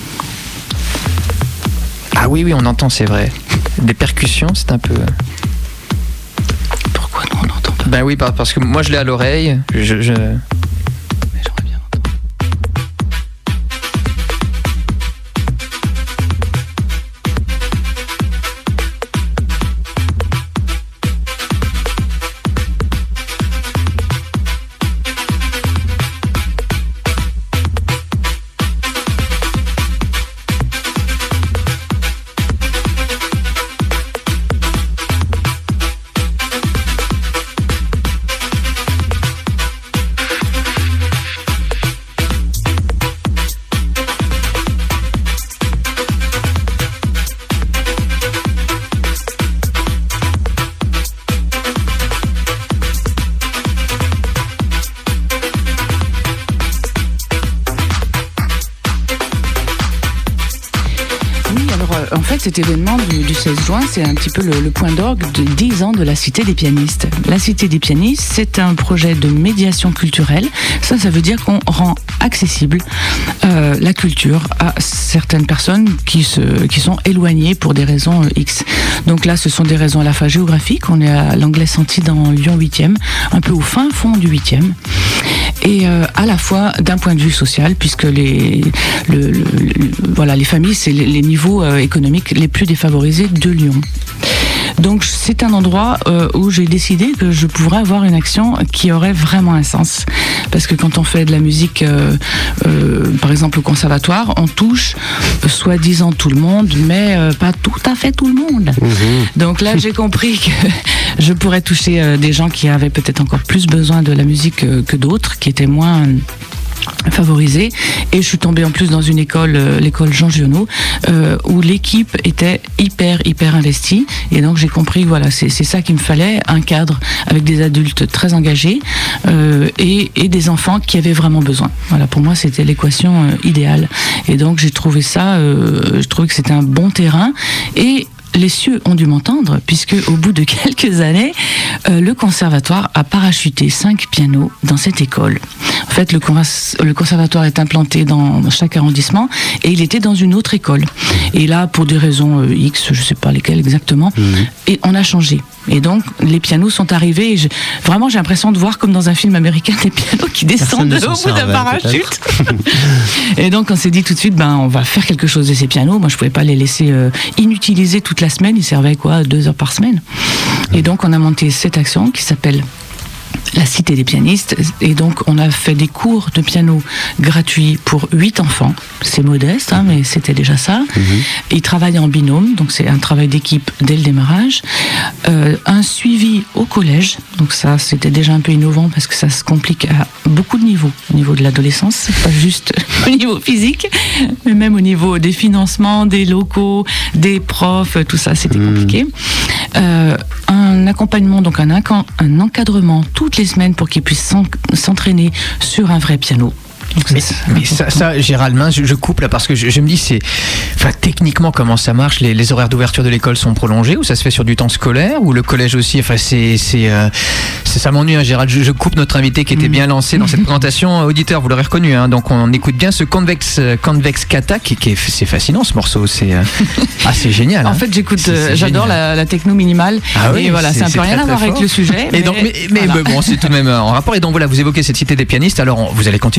Ah oui, oui, on entend, c'est vrai. Des percussions, c'est un peu... Pourquoi nous on n'entend pas? Ben oui, par- parce que moi je l'ai à l'oreille. Je, je- Mais j'aimerais bien entendre. Oui, alors euh, en fait, cet événement du, du seize juin, c'est un petit peu le, le point d'orgue de dix ans de la Cité des pianistes. La Cité des pianistes, c'est un projet de médiation culturelle. Ça, ça veut dire qu'on rend accessible euh, la culture à certaines personnes qui, se, qui sont éloignées pour des raisons euh, X. Donc là, ce sont des raisons à la fois géographiques. On est à l'Anglais-Senti dans Lyon huitième, un peu au fin fond du huitième. Et euh, à la fois d'un point de vue social, puisque les, le, le, le- voilà, les familles, c'est les, les niveaux euh, économiques les plus défavorisés de Lyon. Donc c'est un endroit euh, où j'ai décidé que je pourrais avoir une action qui aurait vraiment un sens. Parce que quand on fait de la musique, euh, euh, par exemple au conservatoire, on touche euh, soi-disant tout le monde, mais euh, pas tout à fait tout le monde. Donc là j'ai compris que je pourrais toucher euh, des gens qui avaient peut-être encore plus besoin de la musique euh, que d'autres, qui étaient moins favorisée, et je suis tombée en plus dans une école, euh, l'école Jean Giono, euh, où l'équipe était hyper hyper investie, et donc j'ai compris, voilà, c'est c'est ça qu'il me fallait, un cadre avec des adultes très engagés euh, et, et des enfants qui avaient vraiment besoin. Voilà, pour moi c'était l'équation euh, idéale, et donc j'ai trouvé ça, euh, je trouvais que c'était un bon terrain, et les cieux ont dû m'entendre, puisque au bout de quelques années, euh, le conservatoire a parachuté cinq pianos dans cette école. En fait, le, convers- le conservatoire est implanté dans chaque arrondissement, et il était dans une autre école. Et là, pour des raisons euh, X, je sais pas lesquelles exactement, et on a changé. Et donc, les pianos sont arrivés, et je- vraiment, j'ai l'impression de voir comme dans un film américain des pianos qui Personne descendent ne au s'en bout d'un servait, parachute. Et donc, on s'est dit tout de suite, ben, on va faire quelque chose de ces pianos. Moi, je pouvais pas les laisser euh, inutilisés toute la semaine. Ils servaient quoi, deux heures par semaine. Et donc, on a monté cette action qui s'appelle la Cité des pianistes, et donc on a fait des cours de piano gratuits pour huit enfants. C'est modeste, hein, mais c'était déjà ça. Ils travaillent en binôme, donc c'est un travail d'équipe dès le démarrage. Euh, un suivi au collège, donc ça c'était déjà un peu innovant parce que ça se complique à beaucoup de niveaux. Au niveau de l'adolescence, c'est pas juste au niveau physique, mais même au niveau des financements, des locaux, des profs, tout ça c'était compliqué. Euh, un accompagnement, donc un, incan- un encadrement toutes les semaines pour qu'ils puissent s'en- s'entraîner sur un vrai piano. Donc ça, Mais, c'est mais ça, important. ça, Gérald, mince, je, je coupe là parce que je, je me dis, c'est, enfin, techniquement, comment ça marche? les, les horaires d'ouverture de l'école sont prolongés, ou ça se fait sur du temps scolaire, ou le collège aussi? Enfin, c'est, c'est, euh, c'est ça m'ennuie, hein, Gérald. Je, je coupe notre invité qui était bien lancé dans cette présentation. Auditeur, vous l'aurez reconnu, hein, donc on écoute bien ce Convex, euh, Convex Kata, qui, qui est, c'est fascinant ce morceau. C'est, euh, ah, c'est génial. En hein. fait, j'écoute, C'est- euh, c'est j'adore génial. la, la techno minimale. Ah oui, et voilà, c'est- c'est un c'est peu rien très, à voir très avec fort. le sujet. Et donc, mais, mais voilà. bon, c'est tout de même euh, en rapport. Et donc voilà, vous évoquez cette cité des pianistes. Alors, on- vous allez continuer, bien entendu.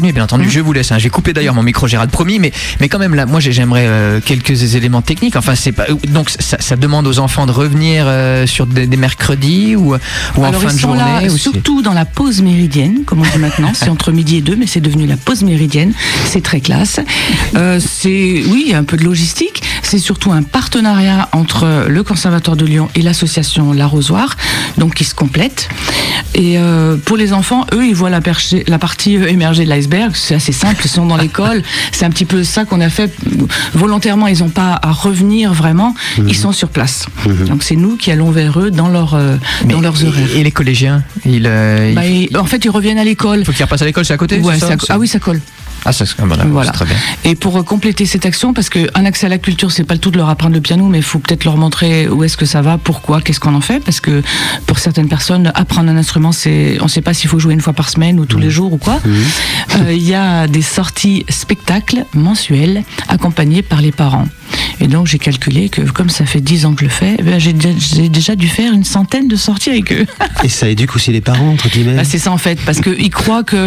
entendu. Je vous laisse. Hein. J'ai coupé d'ailleurs mon micro, Gérald, promis, mais mais quand même là, moi j'ai- j'aimerais euh, quelques éléments techniques. Enfin, c'est pas donc ça, ça demande aux enfants de revenir euh, sur des, des mercredis ou ou en Alors, fin ils de sont journée. là, ou c'est- surtout dans la pause méridienne, comme on dit maintenant. C'est entre midi et deux, mais c'est devenu la pause méridienne. C'est très classe. Euh, c'est, oui, il y a un peu de logistique. C'est surtout un partenariat entre le Conservatoire de Lyon et l'association L'Arrosoir, donc qui se complètent. Et euh, pour les enfants, eux, ils voient la, perche- la partie euh, émergée de l'iceberg. C'est assez simple. Ils sont dans l'école. C'est un petit peu ça qu'on a fait volontairement. Ils n'ont pas à revenir vraiment. Ils sont sur place. Donc c'est nous qui allons vers eux dans, leur, euh, Mais- dans leurs horaires. Et, et les collégiens, ils, euh, il Bah, et- en fait, ils reviennent à l'école. faut qu'ils repassent à l'école, c'est à côté. Ouais, c'est ça ça- ah oui, ça colle. Ah, ça, c'est ah, voilà, Voilà. c'est très bien. Et pour euh, compléter cette action, parce qu'un accès à la culture, c'est pas le tout de leur apprendre le piano, mais il faut peut-être leur montrer où est-ce que ça va, pourquoi, qu'est-ce qu'on en fait, parce que pour certaines personnes, apprendre un instrument, c'est, on sait pas s'il faut jouer une fois par semaine ou tous les jours ou quoi. Euh, Il y a des sorties spectacles mensuelles accompagnées par les parents. Et donc j'ai calculé que comme ça fait dix ans que je le fais, eh ben, j'ai, déjà- j'ai déjà dû faire une centaine de sorties avec eux. Et ça éduque aussi les parents, entre guillemets. Bah, c'est ça en fait, parce qu'ils croient que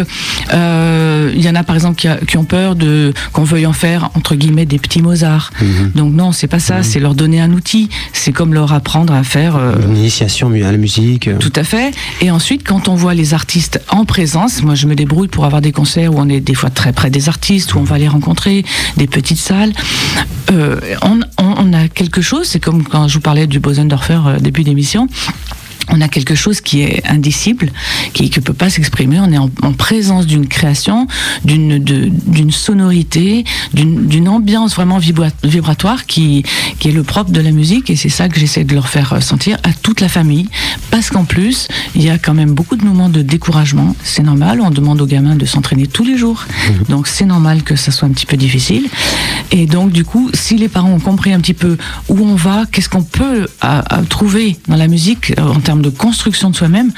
euh, il y en a par exemple qui, a- qui ont peur de qu'on veuille en faire entre guillemets des petits Mozart. Donc non, c'est pas ça. C'est leur donner un outil. C'est comme leur apprendre à faire. euh, Une initiation à la musique. Tout à fait. Et ensuite, quand on voit les artistes en présence, moi je me débrouille pour avoir des concerts où on est des fois très près des artistes, où on va les rencontrer, des petites salles. Euh, on, on- on a quelque chose, c'est comme quand je vous parlais du Bosendorfer euh, début d'émission. On a quelque chose qui est indicible, qui ne peut pas s'exprimer. On est en, en présence d'une création, d'une de- d'une sonorité, d'une d'une ambiance vraiment vibra- vibratoire qui, qui est le propre de la musique. Et c'est ça que j'essaie de leur faire sentir à toute la famille. Parce qu'en plus, il y a quand même beaucoup de moments de découragement. C'est normal, on demande aux gamins de s'entraîner tous les jours. Donc c'est normal que ça soit un petit peu difficile. Et donc du coup, si les parents ont compris un petit peu où on va, qu'est-ce qu'on peut à- à trouver dans la musique euh, en termes de construction de soi-même,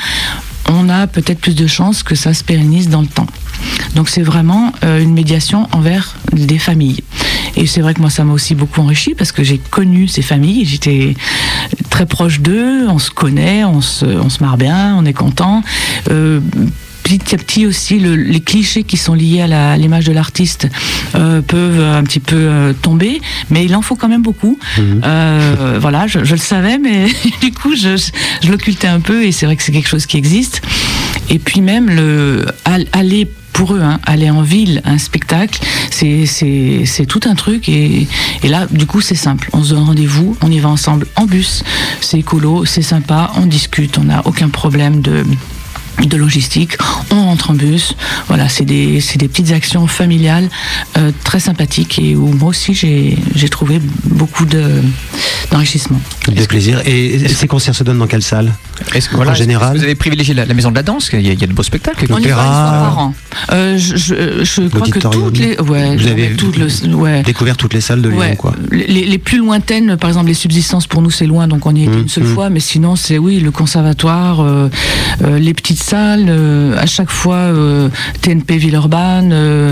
on a peut-être plus de chances que ça se pérennise dans le temps. Donc c'est vraiment euh, une médiation envers des familles. Et c'est vrai que moi ça m'a aussi beaucoup enrichi parce que j'ai connu ces familles, j'étais très proche d'eux, on se connaît, on se, on se marre bien, on est content. Euh, Petit à petit aussi, le- les clichés qui sont liés à la- à l'image de l'artiste euh, peuvent un petit peu euh, tomber, mais il en faut quand même beaucoup. Euh, voilà, je, je le savais, mais du coup, je, je l'occultais un peu, et c'est vrai que c'est quelque chose qui existe. Et puis même, le, al- aller pour eux, hein, aller en ville, à un spectacle, c'est, c'est, c'est tout un truc. Et, et là, du coup, c'est simple. On se donne rendez-vous, on y va ensemble en bus. C'est écolo, c'est sympa, on discute, on n'a aucun problème de... de logistique, on rentre en bus, voilà, c'est des, c'est des petites actions familiales euh, très sympathiques et où moi aussi j'ai, j'ai trouvé beaucoup de, d'enrichissement. De plaisir. Et ces concerts se donnent dans quelle salle? Est-ce que, En voilà, est-ce que général. vous avez privilégié la, la maison de la danse? Il y a, il y a de beaux spectacles. On y va une fois L'opéra, par an. Euh, je je, je crois que l'auditorium. toutes les... Ouais, Vous avez toutes le, ouais. Découvert toutes les salles de Lyon, Ouais. quoi. Les, les plus lointaines, par exemple les subsistances, pour nous c'est loin, donc on y est Mmh, une seule mmh. fois, mais sinon c'est oui, le conservatoire, euh, euh, les petites salles, euh, à chaque fois euh, T N P Villeurbanne, euh,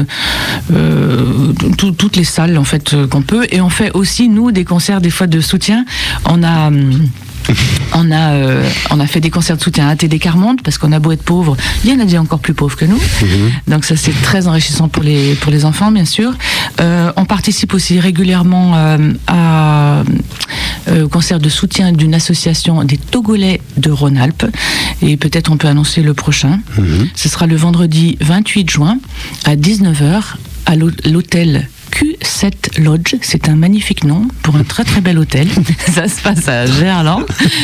euh, tout- toutes les salles en fait euh, qu'on peut, et on fait aussi nous des concerts des fois de soutien. On a hum, On a, euh, on a fait des concerts de soutien à A T D Carmonde parce qu'on a beau être pauvre, il y en a des encore plus pauvres que nous. Donc ça c'est très enrichissant pour les, pour les enfants bien sûr. Euh, on participe aussi régulièrement euh, à euh, au concert de soutien d'une association des Togolais de Rhône-Alpes, et peut-être on peut annoncer le prochain. Ce sera le vendredi vingt-huit juin à dix-neuf heures à l'hô- l'hôtel Q sept Lodge. C'est un magnifique nom pour un très très bel hôtel. Ça se passe à Gerland.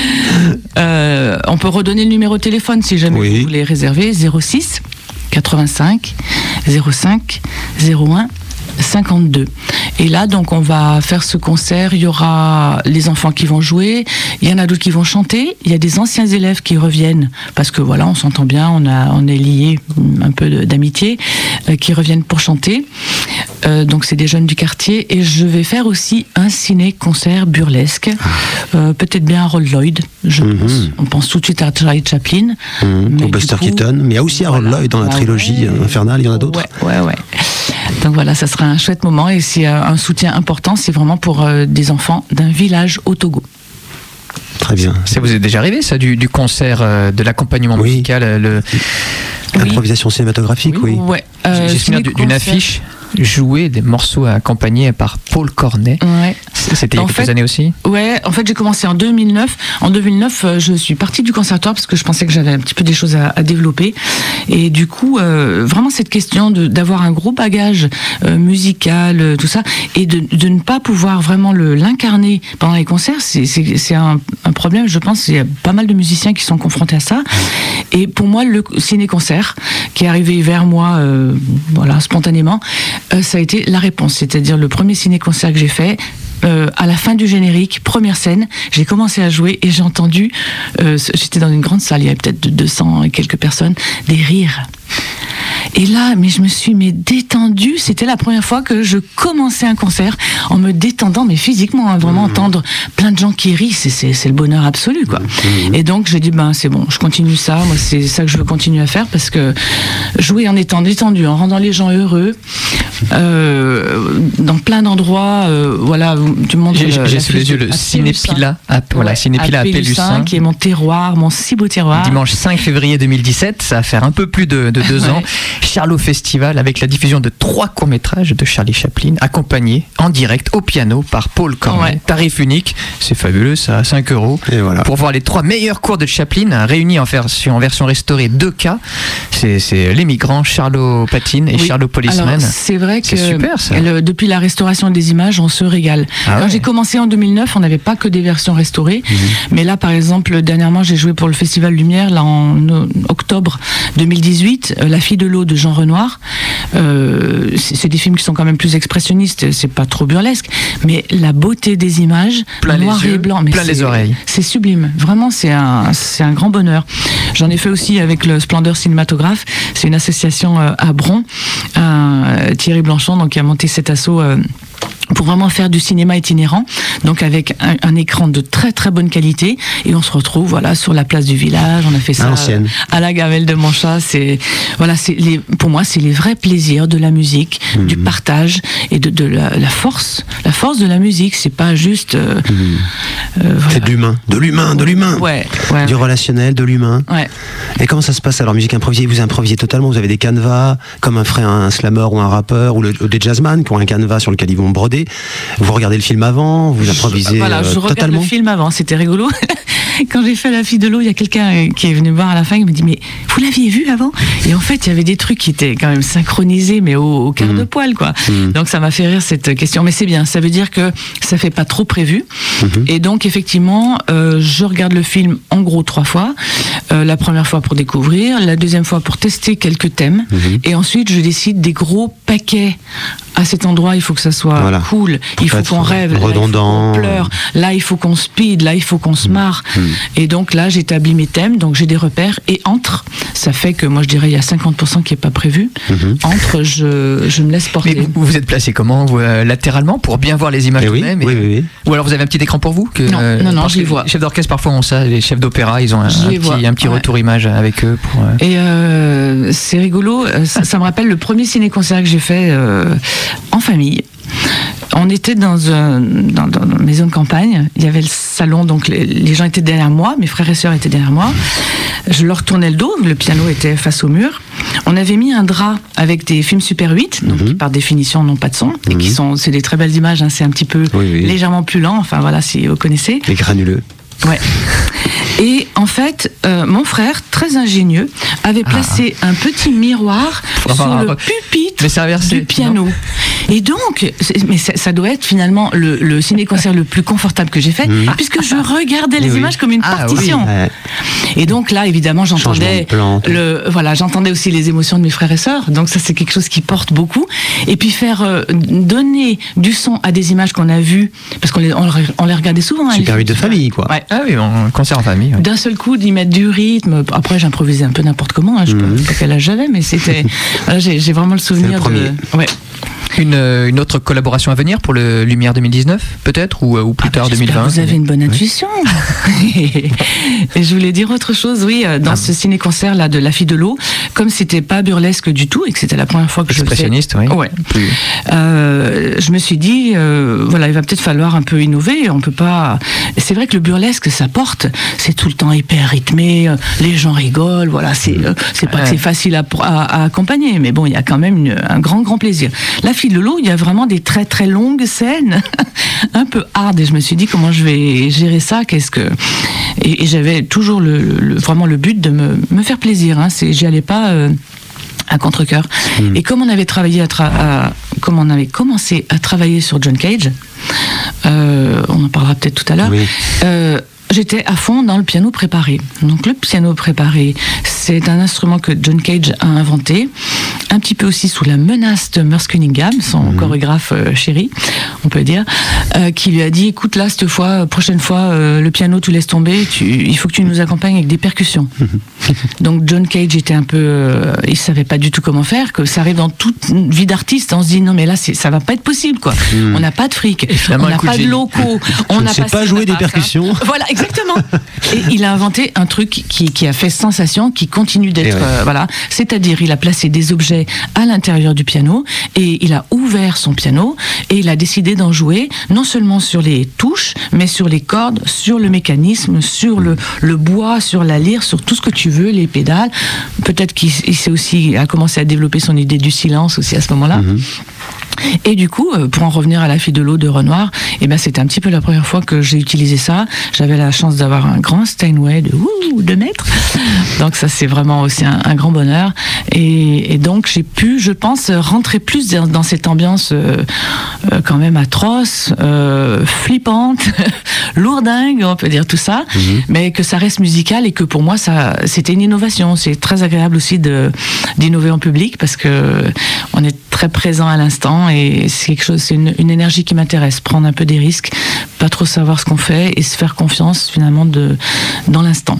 Euh, on peut redonner le numéro de téléphone si jamais Oui. vous voulez réserver. zéro six quatre-vingt-cinq zéro cinq zéro un cinquante-deux. Et là, donc, on va faire ce concert. Il y aura les enfants qui vont jouer. Il y en a d'autres qui vont chanter. Il y a des anciens élèves qui reviennent parce que voilà, on s'entend bien, on a, on est liés un peu de- d'amitié, euh, qui reviennent pour chanter. Euh, donc, c'est des jeunes du quartier. Et je vais faire aussi un ciné-concert burlesque. Euh, peut-être bien Harold Lloyd, je Mhm. pense. On pense tout de suite à Charlie Chaplin. Mmh. Mais Ou du Buster coup, Keaton. Mais il y a aussi Harold voilà. Lloyd dans la Ah trilogie ouais. Infernale, il y en a d'autres. Ouais, ouais, ouais. Donc voilà, ça sera un chouette moment, et c'est euh, un soutien important, c'est vraiment pour euh, des enfants d'un village au Togo. Très bien. Ça vous est déjà arrivé, ça, du, du concert, euh, de l'accompagnement Oui. musical, euh, le, Oui. Improvisation cinématographique, oui. Ouais. J'ai- Euh, J'ai souvenir du- d'une ciné-concert. affiche jouée des morceaux accompagnés par Paul Cornet. Ouais. C'était il y a En quelques fait- années aussi. Ouais, en fait, j'ai commencé en deux mille neuf. En deux mille neuf, euh, je suis partie du conservatoire parce que je pensais que j'avais un petit peu des choses à, à développer. Et du coup, euh, vraiment cette question de, d'avoir un gros bagage euh, musical, euh, tout ça, et de, de ne pas pouvoir vraiment le, l'incarner pendant les concerts, c'est, c'est, c'est un, un problème, je pense. Il y a pas mal de musiciens qui sont confrontés à ça. Et pour moi, le ciné-concert, qui est arrivé vers moi, euh, voilà, spontanément, euh, ça a été la réponse. C'est-à-dire le premier ciné-concert que j'ai fait. Euh, à la fin du générique, première scène, j'ai commencé à jouer et j'ai entendu, euh, j'étais dans une grande salle, il y avait peut-être deux cents et quelques personnes, des rires. Et là, mais je me suis mais détendue. C'était la première fois que je commençais un concert en me détendant, mais physiquement, hein, vraiment mmh. entendre plein de gens qui rient, c'est, c'est, c'est le bonheur absolu, quoi. Mmh. Et donc j'ai dit ben c'est bon, je continue ça. Moi c'est ça que je veux continuer à faire parce que jouer en étant détendu, en rendant les gens heureux, euh, dans plein d'endroits, euh, voilà. Tu me montres. J'ai, le, j'ai sous les yeux le Cinépila, à, voilà, ouais, Cinépila à Pélussin, qui est mon terroir, mon si beau terroir. Dimanche cinq février deux mille dix-sept, ça va faire un peu plus de, de deux ouais. ans. Charlot Festival avec la diffusion de trois courts-métrages de Charlie Chaplin, accompagnés en direct au piano par Paul Cornet. Ouais. Tarif unique, c'est fabuleux, ça à cinq euros. Et voilà. Pour voir les trois meilleurs cours de Chaplin réunis en version, en version restaurée deux K, c'est, c'est Les Migrants, Charlot Patine et oui. Charlot Policeman. Alors, c'est vrai que c'est super, ça. Le, depuis la restauration des images, on se régale. Ah Quand ouais. j'ai commencé en deux mille neuf, on n'avait pas que des versions restaurées. Mmh. Mais là, par exemple, dernièrement, j'ai joué pour le Festival Lumière, là en euh, octobre deux mille dix-huit, euh, La Fille de l'eau de Jean Renoir. Euh, c'est, c'est des films qui sont quand même plus expressionnistes, c'est pas trop burlesque, mais la beauté des images, plein noir les yeux, et blanc, mais plein les oreilles. C'est sublime. Vraiment, c'est un, c'est un grand bonheur. J'en ai fait aussi avec le Splendeur Cinématographe. C'est une association euh, à Bron. Euh, Thierry Blanchon, donc, qui a monté cet assaut. Euh, pour vraiment faire du cinéma itinérant, donc avec un, un écran de très très bonne qualité, et on se retrouve voilà sur la place du village. On a fait ça euh, à la Gamelle de Montchat. C'est voilà, c'est les, pour moi c'est les vrais plaisirs de la musique, mmh. du partage et de, de la, la force, la force de la musique. C'est pas juste. Euh, mmh. euh, voilà. C'est de l'humain, de l'humain, de l'humain. Ouais, ouais, du ouais. relationnel, de l'humain. Ouais. Et comment ça se passe alors, musique improvisée? Vous improvisez totalement. Vous avez des canevas, comme un frère, un slammer ou un rappeur, ou, le, ou des jazzman qui ont un canevas sur lequel ils vont broder. Vous regardez le film avant, vous improvisez. Voilà, je euh, regarde totalement. le film avant, c'était rigolo. Quand j'ai fait La Fille de l'eau, il y a quelqu'un qui est venu me voir à la fin, il me dit mais vous l'aviez vu avant? Et en fait, il y avait des trucs qui étaient quand même synchronisés, mais au, au quart mmh. de poil, quoi. Mmh. Donc ça m'a fait rire cette question. Mais c'est bien, ça veut dire que ça fait pas trop prévu. Mmh. Et donc effectivement, euh, je regarde le film en gros trois fois. Euh, la première fois pour découvrir, la deuxième fois pour tester quelques thèmes, mmh. et ensuite je décide des gros paquets. À cet endroit, il faut que ça soit voilà. cool. Il faut qu'on rêve. Redondant. Là, il faut qu'on pleure. Là, il faut qu'on speed. Là, il faut qu'on se marre. Mmh. Et donc là, j'établis mes thèmes. Donc j'ai des repères. Et entre, ça fait que moi, je dirais, il y a cinquante pour cent qui n'est pas prévu. Mmh. Entre, je, je me laisse porter. Mais vous vous êtes placé comment vous, euh, latéralement pour bien voir les images oui, même. Oui, oui, oui. Ou alors vous avez un petit écran pour vous que, Non, euh, non, non, je les vois. Les chefs d'orchestre parfois ont ça. Les chefs d'opéra, ils ont un, un petit, un petit ouais. retour image avec eux. Pour, euh... Et euh, c'est rigolo. Ça, ça me rappelle le premier ciné-concert que j'ai fait euh, en famille. On était dans, un, dans, dans une maison de campagne, il y avait le salon, donc les, les gens étaient derrière moi, mes frères et sœurs étaient derrière moi. Je leur tournais le dos, le piano était face au mur. On avait mis un drap avec des films Super huit, donc mm-hmm. qui par définition n'ont pas de son, mm-hmm. et qui sont, c'est des très belles images, hein, c'est un petit peu oui, oui. légèrement plus lent, enfin voilà, si vous connaissez. Les granuleux. Ouais. Et en fait, euh, mon frère, très ingénieux, avait placé ah. un petit miroir ah. sur le pupitre versé, du piano. Non. Et donc, mais ça, ça doit être finalement le, le ciné-concert le plus confortable que j'ai fait, mmh. puisque je regardais les oui. images comme une ah, partition. Oui. Et donc là, évidemment, j'entendais le, voilà, j'entendais aussi les émotions de mes frères et sœurs. Donc ça, c'est quelque chose qui porte beaucoup. Et puis faire euh, donner du son à des images qu'on a vues, parce qu'on les, on, on les regardait souvent. Hein, Super huit de famille, quoi. Ouais. Ah oui, on concert en famille. Ouais. D'un seul coup, d'y mettre du rythme. Après, j'improvisais un peu n'importe comment. Hein, je ne mmh. sais pas quel âge j'avais, mais c'était. Voilà, j'ai, j'ai vraiment le souvenir c'est le premier. de. Ouais. Une, une autre collaboration à venir pour le Lumière deux mille dix-neuf, peut-être, ou, ou plus Ah, tard bah, deux mille vingt. Vous avez une bonne intuition. Et je voulais dire autre chose, oui, dans Ah. ce ciné-concert là de La Fille de l'eau, comme c'était pas burlesque du tout et que c'était la première fois que je le fais. Expressionniste, oui. Ouais. Plus- Euh, je me suis dit, euh, voilà, il va peut-être falloir un peu innover. On peut pas. C'est vrai que le burlesque, ça porte. C'est tout le temps hyper rythmé. euh, Les gens rigolent. Voilà, c'est euh, c'est pas Ouais. que c'est facile à, à, à accompagner, mais bon, il y a quand même une- un grand grand plaisir. La Fille de l'eau, il y a vraiment des très très longues scènes, un peu hard. Et je me suis dit, comment je vais gérer ça? Qu'est-ce que Et, et j'avais toujours le, le- vraiment le but de me, me faire plaisir. Hein. C'est, j'y allais pas. Euh, à contre-cœur. Mmh. Et comme on avait travaillé à, tra- à- comme on avait commencé à travailler sur John Cage, euh, on en parlera peut-être tout à l'heure. Oui. euh, J'étais à fond dans le piano préparé. Donc le piano préparé, c'est un instrument que John Cage a inventé, un petit peu aussi sous la menace de Merce Cunningham, son Mhm. chorégraphe euh, chéri, on peut dire, euh, qui lui a dit, écoute là, cette fois, prochaine fois, euh, le piano, tu laisses tomber, tu, il faut que tu nous accompagnes avec des percussions. Donc John Cage était un peu, euh, il savait pas du tout comment faire, que ça arrive dans toute une vie d'artiste, on se dit non mais là c'est, ça va pas être possible quoi. Mhm. On n'a pas de fric, finalement, on un n'a coup de pas de génie. locaux, on Je ne n'a sais pas pas ci, jouer on n'a des pas ça. percussions. Voilà, exactement. Et il a inventé un truc qui, qui a fait sensation, qui continue d'être, Et ouais. euh, voilà. C'est-à-dire, il a placé des objets à l'intérieur du piano et il a ouvert son piano et il a décidé d'en jouer non seulement sur les touches, mais sur les cordes, sur le mécanisme, sur le, le bois, sur la lyre, sur tout ce que tu veux, les pédales. Peut-être qu'il il s'est aussi a commencé à développer son idée du silence aussi à ce moment-là. Mhm. Et du coup, euh, pour en revenir à La Fille de l'eau de Renoir, eh ben c'était un petit peu la première fois que j'ai utilisé ça. J'avais la chance d'avoir un grand Steinway de ouh, deux mètres. Donc ça, c'est vraiment aussi un, un grand bonheur. Et, et donc, j'ai pu, je pense, rentrer plus dans, dans cette ambiance euh, euh, quand même atroce, euh, flippante, lourdingue, on peut dire tout ça, Mhm. mais que ça reste musical et que pour moi, ça, c'était une innovation. C'est très agréable aussi de, d'innover en public parce que on est très présent à l'instant et c'est quelque chose, c'est une, une énergie qui m'intéresse. Prendre un peu des risques, pas trop savoir ce qu'on fait et se faire confiance finalement de, dans l'instant.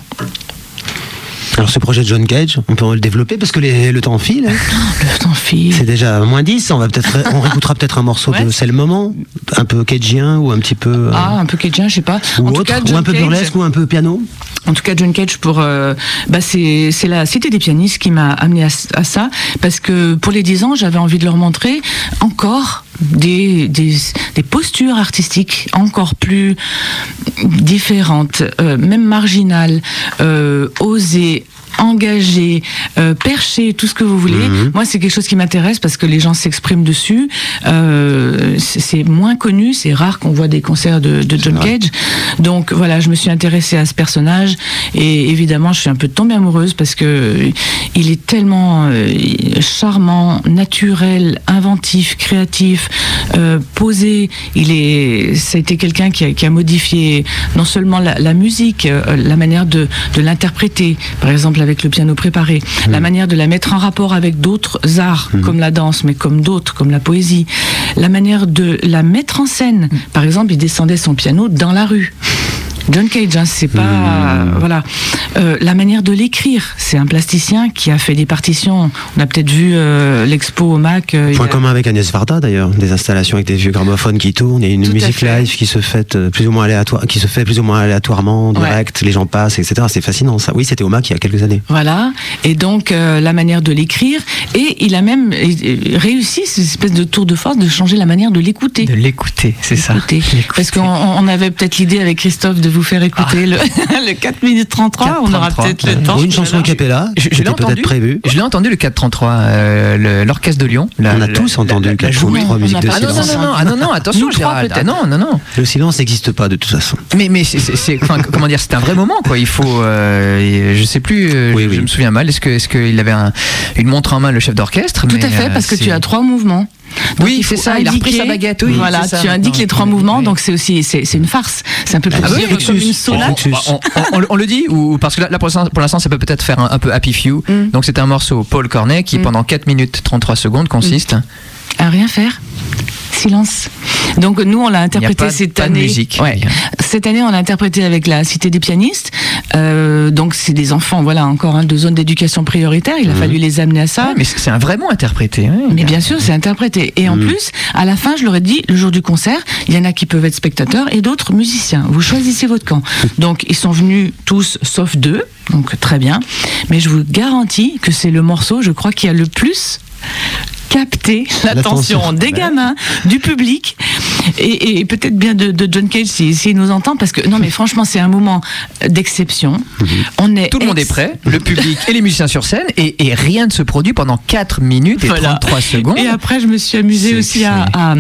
Alors ce projet de John Cage, on peut le développer parce que les- le temps file. hein. Le temps file. C'est déjà moins dix. On va peut-être, on réécoutera peut-être un morceau Ouais. de C'est le moment, un peu cagien ou un petit peu euh, Ah, un peu cajun, je sais pas. ou en tout autre, cas, ou John un peu Cage- burlesque ou un peu piano. En tout cas, John Cage, pour, euh, bah c'est, c'est la Cité des pianistes qui m'a amené à, à ça, parce que pour les dix ans, j'avais envie de leur montrer encore des, des, des postures artistiques encore plus différentes, euh, même marginales, euh, osées, engagé, euh, perché, tout ce que vous voulez. Mhm. Moi, c'est quelque chose qui m'intéresse parce que les gens s'expriment dessus. Euh, c'est c'est moins connu, c'est rare qu'on voit des concerts de, de John vrai. Cage. Donc voilà, je me suis intéressée à ce personnage et évidemment, je suis un peu tombée amoureuse parce que il est tellement euh, charmant, naturel, inventif, créatif, euh, posé. Il est, ça a été quelqu'un qui a, qui a modifié non seulement la, la musique, euh, la manière de, de l'interpréter. Par exemple, avec le piano préparé, la manière de la mettre en rapport avec d'autres arts, comme la danse, mais comme d'autres, comme la poésie, la manière de la mettre en scène. Par exemple, il descendait son piano dans la rue. John Cage, hein, c'est pas Mmh. voilà. Euh, la manière de l'écrire, c'est un plasticien qui a fait des partitions. On a peut-être vu euh, l'expo au Mac. euh, il Point y a- commun avec Agnès Varda d'ailleurs, des installations avec des vieux gramophones qui tournent et une Tout à musique fait. live qui se fait euh, plus ou moins aléatoire, qui se fait plus ou moins aléatoirement, direct, les gens passent, et cetera. C'est fascinant ça. Oui, c'était au Mac il y a quelques années. Voilà, et donc euh, la manière de l'écrire, et il a même euh, réussi cette espèce de tour de force de changer la manière de l'écouter. De l'écouter, c'est ça. Écouter. L'écouter. Parce qu'on on avait peut-être l'idée avec Christophe de vous faire écouter le, le quatre minutes trente-trois, on aura quatre trente-trois. peut-être le temps. Pour une chanson a cappella, Je, je l'ai c'était entendu. peut-être prévu. Je l'ai entendu le quatre trente-trois, euh, le- l'orchestre de Lyon. La- On a la- tous la- entendu la- le la quatre journée. trente-trois, on musique n'a de pas Ah non, non, silence. non, non, ah non, non, attention, Nous trois, Gérald. Ah peut-être. non, non, non. Le silence n'existe pas de toute façon. Mais, mais c'est, c'est- c'est- enfin, comment dire, c'est un vrai moment, quoi. Il faut, euh, et je sais plus, euh, Oui, je, oui. je me souviens mal. Est-ce que, est-ce qu'il avait un- une montre en main, le chef d'orchestre? Tout Mais, à fait, euh, parce que c'est- tu as trois mouvements. Donc, Oui, il faut c'est ça, il a repris indiquer- sa baguette, oui, voilà, c'est ça, tu indiques maintenant. les trois mouvements, Oui. donc c'est aussi, c'est, c'est une farce. C'est un peu plus Ah oui, comme Fluxus. une sonate. Fluxus. On, on- on- on le dit ou parce que là, là, pour l'instant, pour l'instant, ça peut peut-être faire un, un peu Happy Few. Mm. Donc c'est un morceau Paul Cornet qui Mm. pendant quatre minutes trente-trois secondes consiste. À rien faire. Silence. Donc nous on l'a interprété pas- cette pas de année. musique. Ouais. Cette année on l'a interprété avec la Cité des pianistes. Euh, donc c'est des enfants, voilà, encore hein, de zone d'éducation prioritaire. Il a mmh. fallu les amener à ça. Ouais, mais c'est un vrai mot interprété. Ouais, mais bien sûr, c'est interprété. Et en mmh. plus, à la fin, je leur ai dit, le jour du concert, il y en a qui peuvent être spectateurs et d'autres musiciens. Vous choisissez votre camp. Donc ils sont venus tous, sauf deux. Donc très bien. Mais je vous garantis que c'est le morceau, je crois, qui a le plus capter l'attention, l'attention des gamins, du public et, et peut-être bien de, de John Cage s'il si, si nous entend, parce que non mais franchement c'est un moment d'exception. Mmh. On est tout le ex... monde est prêt, le public et les musiciens sur scène, et, et rien ne se produit pendant quatre minutes et voilà. trente-trois secondes. Et après je me suis amusée c'est, aussi c'est... à, à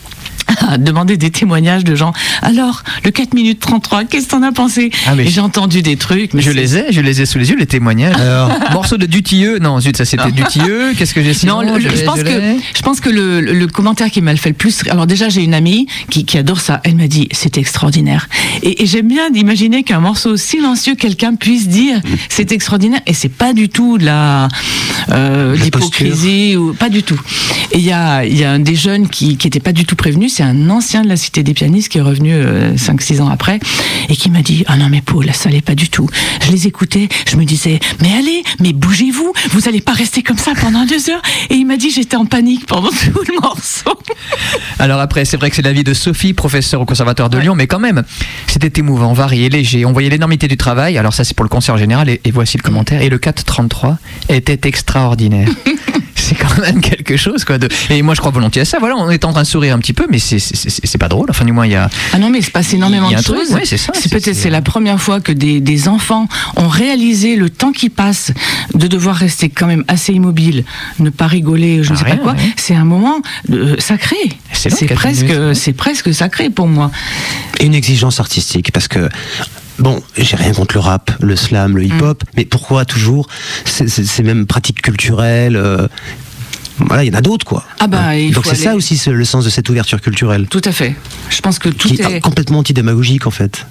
à demander des témoignages de gens. Alors, le quatre minutes trente-trois, qu'est-ce que t'en as pensé? ah, mais Et j'ai entendu des trucs. Mais je c'est... les ai, je les ai sous les yeux, les témoignages. Alors, morceau de Dutilleux. Non, zut, ça c'était Dutilleux. Qu'est-ce que j'ai sinon? Non, le, je, je, pense je, que, je pense que le, le commentaire qui m'a fait le plus. Alors, déjà, j'ai une amie qui, qui adore ça. Elle m'a dit, c'est extraordinaire. Et, et j'aime bien d'imaginer qu'un morceau silencieux, quelqu'un puisse dire, c'est extraordinaire. Et c'est pas du tout de la, euh, l'hypocrisie, ou pas du tout. Et il y a, y a un des jeunes qui, qui était pas du tout prévenu. C'est un ancien de la Cité des pianistes qui est revenu euh, cinq six ans après et qui m'a dit « Ah non mais Paul, ça allait pas du tout. » Je les écoutais, je me disais « Mais allez, mais bougez-vous, vous allez pas rester comme ça pendant deux heures. » Et il m'a dit « J'étais en panique pendant tout le morceau. » Alors après, c'est vrai que c'est l'avis de Sophie, professeure au Conservatoire de ouais. Lyon, mais quand même, c'était émouvant, varié, léger. On voyait l'énormité du travail. Alors ça, c'est pour le concert en général et, et voici le commentaire. Et le quatre trente-trois était extraordinaire. C'est quand même quelque chose, quoi. De... Et moi, je crois volontiers à ça. Voilà, on est en train de sourire un petit peu, mais c'est, c'est, c'est, c'est pas drôle. Enfin, du moins, il y a. Ah non, mais il se passe énormément de choses. Ouais, c'est ça. C'est, c'est peut-être c'est... c'est la première fois que des, des enfants ont réalisé le temps qui passe de devoir rester quand même assez immobile, ne pas rigoler, je ne ah, sais rien, pas quoi. Ouais. C'est un moment de... sacré. C'est, long, c'est presque, minutes, c'est presque sacré pour moi. Et une exigence artistique, parce que. Bon, j'ai rien contre le rap, le slam, le hip-hop, mmh. mais pourquoi toujours ces, ces, ces mêmes pratiques culturelles euh, voilà, il y en a d'autres, quoi. Ah bah, il Donc faut c'est aller... ça aussi le sens de cette ouverture culturelle. Tout à fait. Je pense que tout qui est, est complètement antidémagogique en fait.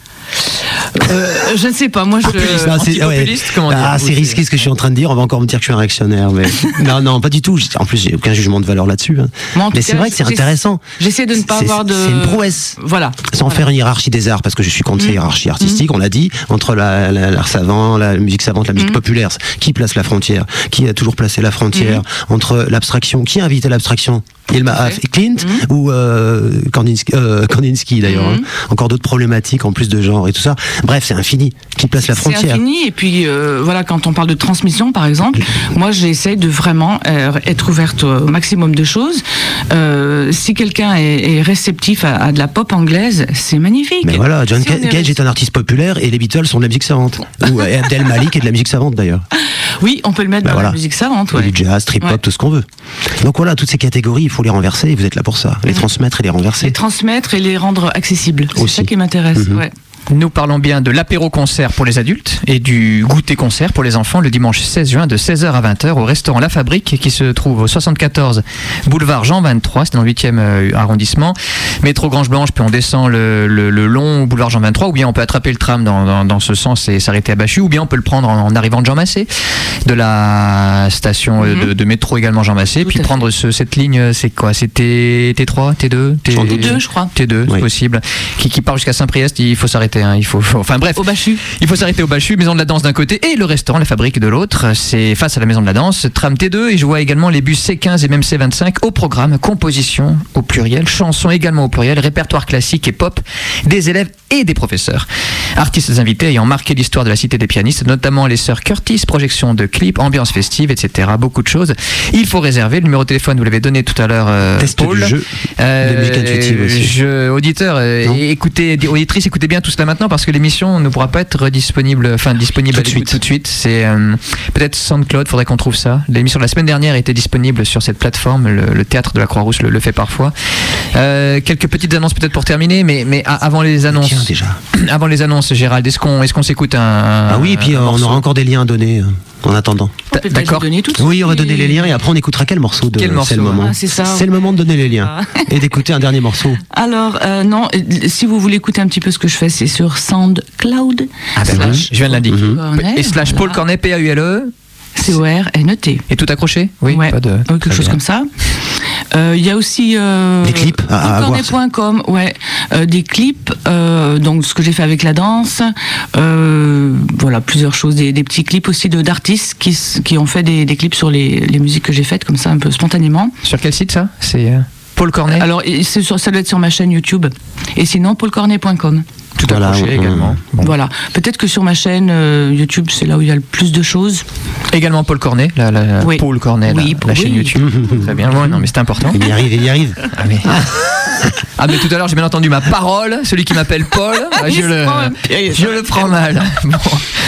Euh, je ne sais pas, moi je. Populiste, ah, c'est, ouais. comment dire, ah, c'est risqué ce que je suis en train de dire. On va encore me dire que je suis un réactionnaire, mais non, non, pas du tout. En plus, j'ai aucun jugement de valeur là-dessus. Hein. Mais cas, c'est vrai que c'est intéressant. J'essaie de ne pas c'est, avoir de. C'est une prouesse. Voilà. Sans voilà. faire une hiérarchie des arts, parce que je suis contre mmh. ces hiérarchies artistiques. Mmh. On l'a dit, entre la, la, l'art savant, la musique savante, la musique mmh. populaire. Qui place la frontière? Qui a toujours placé la frontière mmh. entre l'abstraction? Qui a invité l'abstraction? Yelma Haff et Clint mmh. ou euh, Kandinsky, euh, Kandinsky d'ailleurs. Mmh. Hein. Encore d'autres problématiques en plus de genre et tout ça. Bref, c'est infini. Qui place la frontière? C'est infini. Et puis euh, voilà, quand on parle de transmission, par exemple, mmh. moi j'essaie de vraiment euh, être ouverte au maximum de choses. Euh, si quelqu'un est, est réceptif à, à de la pop anglaise, c'est magnifique. Mais voilà, John si Cage est, est un artiste populaire et les Beatles sont de la musique savante. Ou euh, Abdel Malik est de la musique savante d'ailleurs. Oui, on peut le mettre ben dans voilà. la musique savante. Ouais. Du jazz, trip-hop, ouais. tout ce qu'on veut. Donc voilà, toutes ces catégories, il faut les renverser et vous êtes là pour ça. Les mmh. transmettre et les renverser. Les transmettre et les rendre accessibles. C'est Aussi. ça qui m'intéresse. Mmh. Ouais. Nous parlons bien de l'apéro-concert pour les adultes et du goûter-concert pour les enfants le dimanche seize juin de seize heures à vingt heures au restaurant La Fabrique qui se trouve au soixante-quatorze boulevard Jean vingt-trois, c'est dans le huitième arrondissement. Métro Grange Blanche, puis on descend le, le, le long boulevard Jean vingt-trois, ou bien on peut attraper le tram dans, dans, dans ce sens et s'arrêter à Bachu, ou bien on peut le prendre en, en arrivant de Jean Massé, de la station mm-hmm. de, de métro également Jean Massé, Tout puis prendre ce, cette ligne, c'est quoi? C'est T, T3, T deux T... T deux, je crois. T deux, oui. c'est possible. Qui, qui part jusqu'à Saint-Priest, il faut s'arrêter. Hein, il faut, faut, enfin bref, au Bachu. Il faut s'arrêter au Bachu, maison de la danse d'un côté et le restaurant La Fabrique de l'autre. C'est face à la maison de la danse, tram T deux, et je vois également les bus C quinze et même C vingt-cinq au programme, composition au pluriel, chansons également au pluriel, répertoire classique et pop des élèves et des professeurs. Artistes invités ayant marqué l'histoire de la Cité des pianistes, notamment les sœurs Curtis, projection de clips, ambiance festive, et cetera. Beaucoup de choses. Il faut réserver. Le numéro de téléphone, vous l'avez donné tout à l'heure, euh, Test Paul. Du jeu euh, de musique intuitive aussi. Je, auditeur, euh, écoutez, auditrice, écoutez bien tout cela maintenant parce que l'émission ne pourra pas être disponible, enfin disponible tout de suite. Tout de suite. C'est euh, peut-être SoundCloud, faudrait qu'on trouve ça. L'émission de la semaine dernière était disponible sur cette plateforme. Le, le théâtre de la Croix-Rousse le, le fait parfois. Euh, quelques petites annonces peut-être pour terminer, mais, mais avant les annonces. Tiens, déjà. Avant les annonces, Gérald, est-ce qu'on, est-ce qu'on s'écoute un, un Ah oui, et puis un on morceau. aura encore des liens à donner euh, en attendant. D'accord. Oui, on va donner les liens et après on écoutera quel morceau de quel morceau, c'est le moment. Ah, c'est ça. C'est le moment de donner les liens ah. et d'écouter un dernier morceau. Alors euh, non, si vous voulez écouter un petit peu ce que je fais, c'est sur SoundCloud. Ah ben slash, oui, je viens de l'indiquer. Mm-hmm. Et slash Paul Cornet, P A U L E. C O R N E T. Et tout accroché? Oui, ouais. pas de... quelque chose bien. comme ça. Euh, Il y a aussi euh, des clips à, à voir. paul cornet point com, ouais, euh, des clips. Euh, donc ce que j'ai fait avec la danse, euh, voilà plusieurs choses, des, des petits clips aussi de d'artistes qui qui ont fait des, des clips sur les, les musiques que j'ai faites comme ça un peu spontanément. Sur quel site ça? C'est euh, Paul Cornet. Alors c'est sur, ça doit être sur ma chaîne YouTube. Et sinon paul cornet point com. Tout Voilà, accroché on- également. Bon. Voilà. Peut-être que sur ma chaîne euh, YouTube, c'est là où il y a le plus de choses. Également Paul Cornet, la, la- Oui. Paul Cornet, la- Oui, la, oui. chaîne YouTube. Très bien, ouais, non mais c'est important. Il y arrive, il y arrive. Ah mais, ah, mais tout à l'heure j'ai bien entendu ma parole, celui qui m'appelle Paul, ah, je, Il se le, prend un pied, je le prends mal. Bon.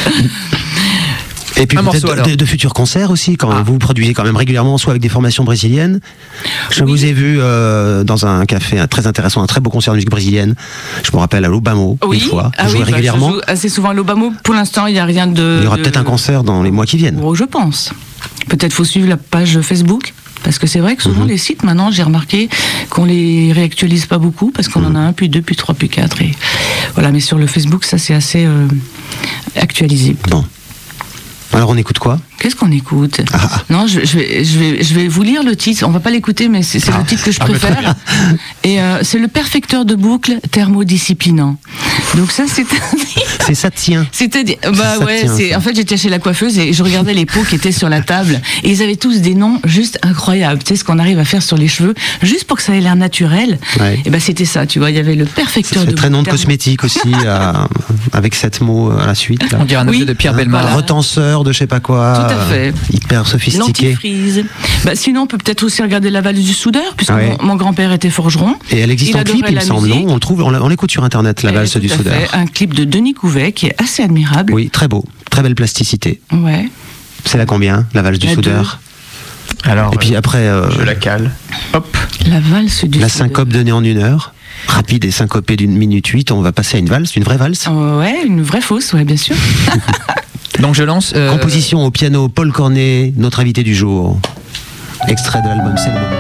Et puis Un morceau, peut-être alors. de, de futurs concerts aussi, quand Ah. vous produisez quand même régulièrement, soit avec des formations brésiliennes. Je Oui. vous ai vu euh, dans un café un- très intéressant, un très beau concert de musique brésilienne. Je me rappelle à l'Obamo Oui, une fois. ah Vous jouez oui, bah, régulièrement. je joue assez souvent à l'Obamo. Pour l'instant, il n'y a rien de. Il y aura de- peut-être un concert dans les mois qui viennent. Oh, je pense. Peut-être faut suivre la page Facebook. Parce que c'est vrai que souvent Mhm. les sites maintenant, j'ai remarqué qu'on les réactualise pas beaucoup parce qu'on en a un, puis deux, puis trois, puis quatre. Et voilà, mais sur le Facebook, ça c'est assez euh, actualisé. Bon. Alors on écoute quoi? Qu'est-ce qu'on écoute? Ah. Non, je, je vais, je, vais, je vais vous lire le titre. On va pas l'écouter, mais c'est c'est Ah. le titre que je Ah, bah, très préfère. Et euh, c'est le perfecteur de boucle thermodisciplinant. Donc ça, c'est C'est ça tient. C'est-à-dire, bah Ça ouais, tient, c'est, ça. en fait, j'étais chez la coiffeuse et je regardais les pots qui étaient sur la table et ils avaient tous des noms juste incroyables. Tu sais, ce qu'on arrive à faire sur les cheveux, juste pour que ça ait l'air naturel. Ouais. Et ben, c'était ça, tu vois. Il y avait le Ça perfecteur fait de très nom de thermo- cosmétique aussi, à- avec sept mots à la suite. là. On dirait un objet Oui. de Pierre Hein, Bellemare. voilà. Retenseur de je sais pas quoi. Tout à fait. euh, Hyper sophistiqué. L'antifreeze. Bah, sinon, on peut peut-être aussi regarder la valse du soudeur, puisque Ouais. mon, mon grand-père était forgeron. Et elle existe Il en clip, adorait il me la semble, non? musique. On le trouve, on l'a- on l'écoute sur internet, la Et valse tout du à soudeur. fait, un clip de Denis Couvet qui est assez admirable. Oui, très beau, très belle plasticité. Ouais. C'est la combien, la valse du La soudeur? Alors, Et puis après, euh, je la cale. Hop. La valse du la soudeur. syncope donnée en une heure, rapide et syncopée d'une minute huit, on va passer à une valse, une vraie valse. Euh, ouais, une vraie fausse, ouais, bien sûr. Donc je lance. euh, Composition au piano, Paul Cornet, notre invité du jour. Extrait de l'album C'est le moment.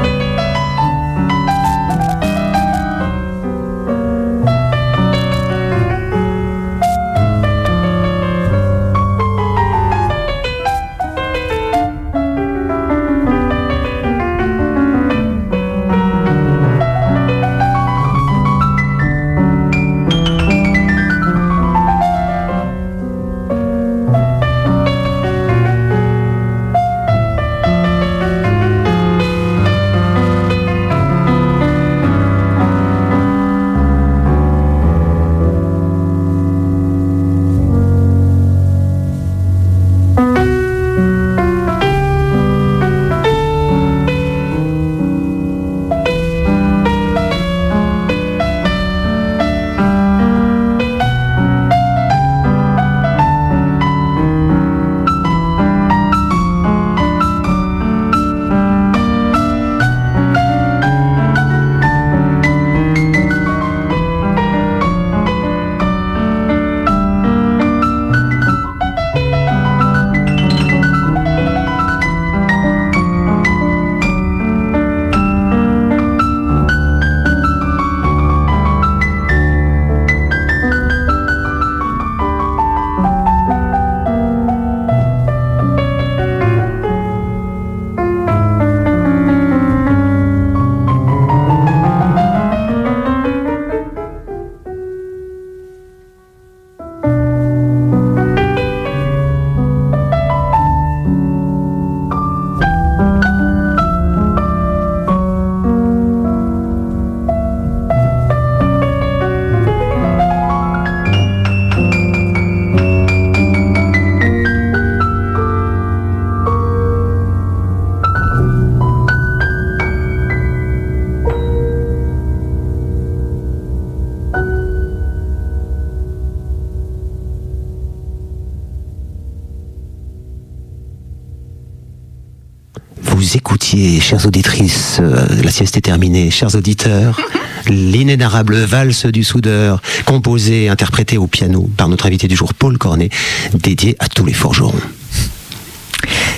Vous écoutiez, chères auditrices, euh, la sieste est terminée, chers auditeurs, l'inénarrable valse du soudeur, composée et interprétée au piano par notre invité du jour, Paul Cornet, dédié à tous les forgerons.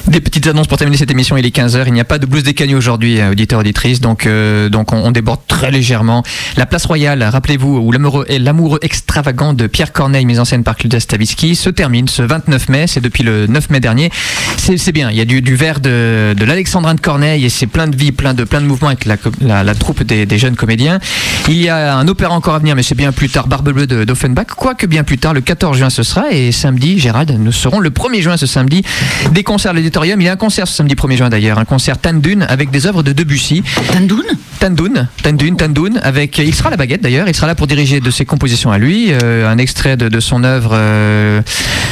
Des petites annonces pour terminer cette émission, il est quinze heures. Il n'y a pas de blues des Canuts aujourd'hui, auditeurs, auditrices. Donc, euh, donc on, on déborde très légèrement. La Place Royale, rappelez-vous, où l'amoureux, l'amoureux extravagant de Pierre Corneille, mis en scène par Claudia Stavisky, se termine ce vingt-neuf mai. C'est depuis le neuf mai dernier. C'est, c'est bien. Il y a du, du verre de, de l'Alexandrin de Corneille et c'est plein de vie, plein de, plein de mouvements avec la, la, la troupe des, des jeunes comédiens. Il y a un opéra encore à venir, mais c'est bien plus tard, Barbe Bleue de, d'Offenbach. Quoique bien plus tard, le quatorze juin ce sera. Et samedi, Gérald, nous serons le premier juin ce samedi. Des concerts à l'auditorium. Il y a un concert ce samedi premier juin d'ailleurs, un concert Tandun avec des œuvres de Debussy. Tandun Tandun, Tandun, Tandun, avec, il sera à la baguette d'ailleurs, il sera là pour diriger de ses compositions à lui, euh, un extrait de, de son œuvre, euh,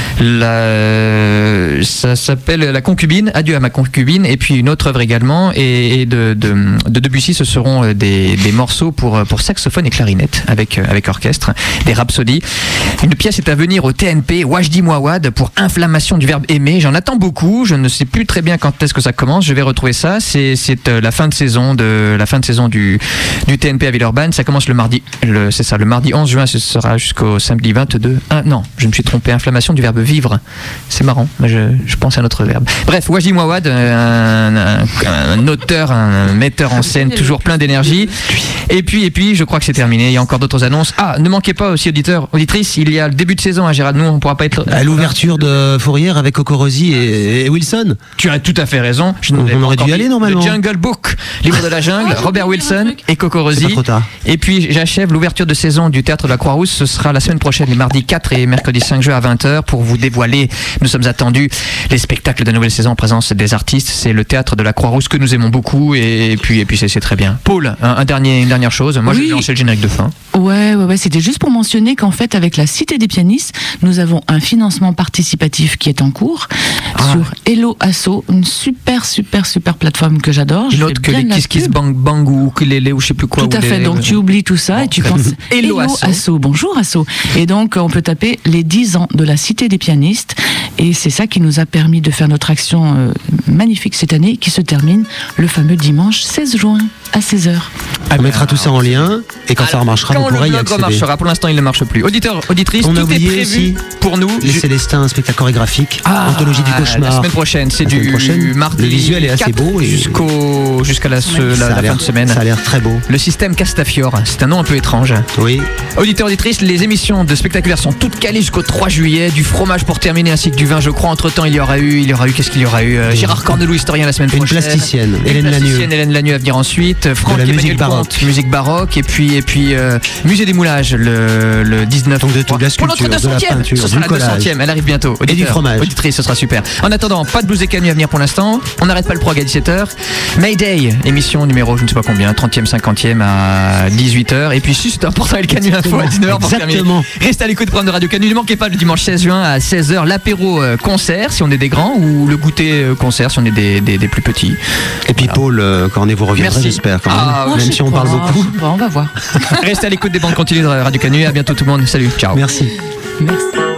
la, ça s'appelle La Concubine, Adieu à ma concubine, et puis une autre œuvre également, et, et de, de, de Debussy ce seront des, des morceaux pour, pour saxophone et clarinette avec, avec orchestre, des rhapsodies. Une pièce est à venir au T N P, Wajdi Mouawad pour Inflammation du verbe aimer, j'en attends beaucoup, je ne sais plus très bien quand est-ce que ça commence, je vais retrouver ça, c'est, c'est la fin de saison de la fin de saison Du, du T N P à Villeurbanne. Ça commence le mardi, le, c'est ça, le mardi onze juin, ce sera jusqu'au samedi vingt-deux. Ah non, je me suis trompé, inflammation du verbe vivre. C'est marrant, mais je, je pense à un autre verbe. Bref, Wajdi Mouawad, un, un, un auteur, un metteur en scène, toujours plein d'énergie. Et puis, et puis, je crois que c'est terminé. Il y a encore d'autres annonces. Ah, ne manquez pas aussi, auditeurs, auditrices, il y a le début de saison à Gérald. Nous, on ne pourra pas être à l'ouverture de Fourrière avec Coco Rosie et, et Wilson. Tu as tout à fait raison. Je on, on aurait dû y aller normalement. Le Jungle Book, livre de la jungle, Ah, Robert Wilson et Coco Rosie. Et puis j'achève l'ouverture de saison du Théâtre de la Croix-Rousse. Ce sera la semaine prochaine, les mardis quatre et mercredi cinq juin à vingt heures pour vous dévoiler, nous sommes attendus, les spectacles de la nouvelle saison en présence des artistes. C'est le Théâtre de la Croix-Rousse que nous aimons beaucoup et puis, et puis c'est, c'est très bien. Paul, un, un dernier, une dernière chose. Moi, oui. Je vais lancer le générique de fin. Ouais, ouais, ouais, c'était juste pour mentionner qu'en fait, avec la Cité des pianistes, nous avons un financement participatif qui est en cours ah. sur Hello Asso, une super, super, super plateforme que j'adore. Une autre que les Kiss Kiss Bang Bang ou Ukulélé ou je sais plus quoi. Tout à fait, les... donc tu oublies tout ça bon, et tu penses Hello Asso. Asso. Bonjour Asso. Et donc, on peut taper les dix ans de la Cité des pianistes et c'est ça qui nous a permis de faire notre action euh, magnifique cette année qui se termine le fameux dimanche seize juin à seize heures. On mettra tout ça en lien et quand Alors, ça remarchera, quand vous pourrez y blog accéder. Remarchera. Pour l'instant, il ne marche plus. Auditeurs, auditrices, on tout a oublié est prévu aussi pour nous. Les je... Célestins, un spectacle chorégraphique, ah, Anthologie du cauchemar. La semaine prochaine, c'est la du prochaine. mardi. Le visuel est assez beau. Et... Jusqu'au, jusqu'à la, ce, la, la fin de semaine. Ça a l'air très beau. Le système Castafiore, c'est un nom un peu étrange. Oui. Auditeurs, auditrices, les émissions de spectaculaires sont toutes calées jusqu'au trois juillet. Du fromage pour terminer ainsi que du vin, je crois. Entre temps, il y aura eu, il y aura eu, qu'est-ce qu'il y aura eu euh, Gérard Cornelou, historien la semaine Une prochaine. Plasticienne, Une Hélène plasticienne, Lanieux. Hélène Lanieux à venir ensuite. Franck de la musique baroque. Comte, musique baroque. Et puis, et puis euh, Musée des Moulages, le, le dix-neuf. Donc de toute la pour notre sculpture, deux centième, de la peinture, ce sera du la collage. deux centième, elle arrive bientôt. Auditeurs, et du fromage. Auditrice, ce sera super. En attendant, pas de blues des Canuts à venir pour l'instant. On n'arrête pas le prog à dix-sept heures. Mayday, émission numéro je ne sais pas combien, trentième, cinquantième à dix-huit heures. Et puis juste important, le Canu Info à dix-neuf heures pour terminer. Restez à l'écoute du programme de Radio Canu. Ne manquez pas le dimanche seize juin à seize heures l'apéro euh, concert si on est des grands ou le goûter euh, concert si on est des, des, des plus petits. Et puis voilà. Paul, euh, Cornet vous reviendrez, j'espère quand même. Ah, oh, même si on pas, parle beaucoup. Pas, on va voir. Restez à l'écoute des bandes continues de Radio Canu. À bientôt tout le monde. Salut. Ciao. Merci. Merci.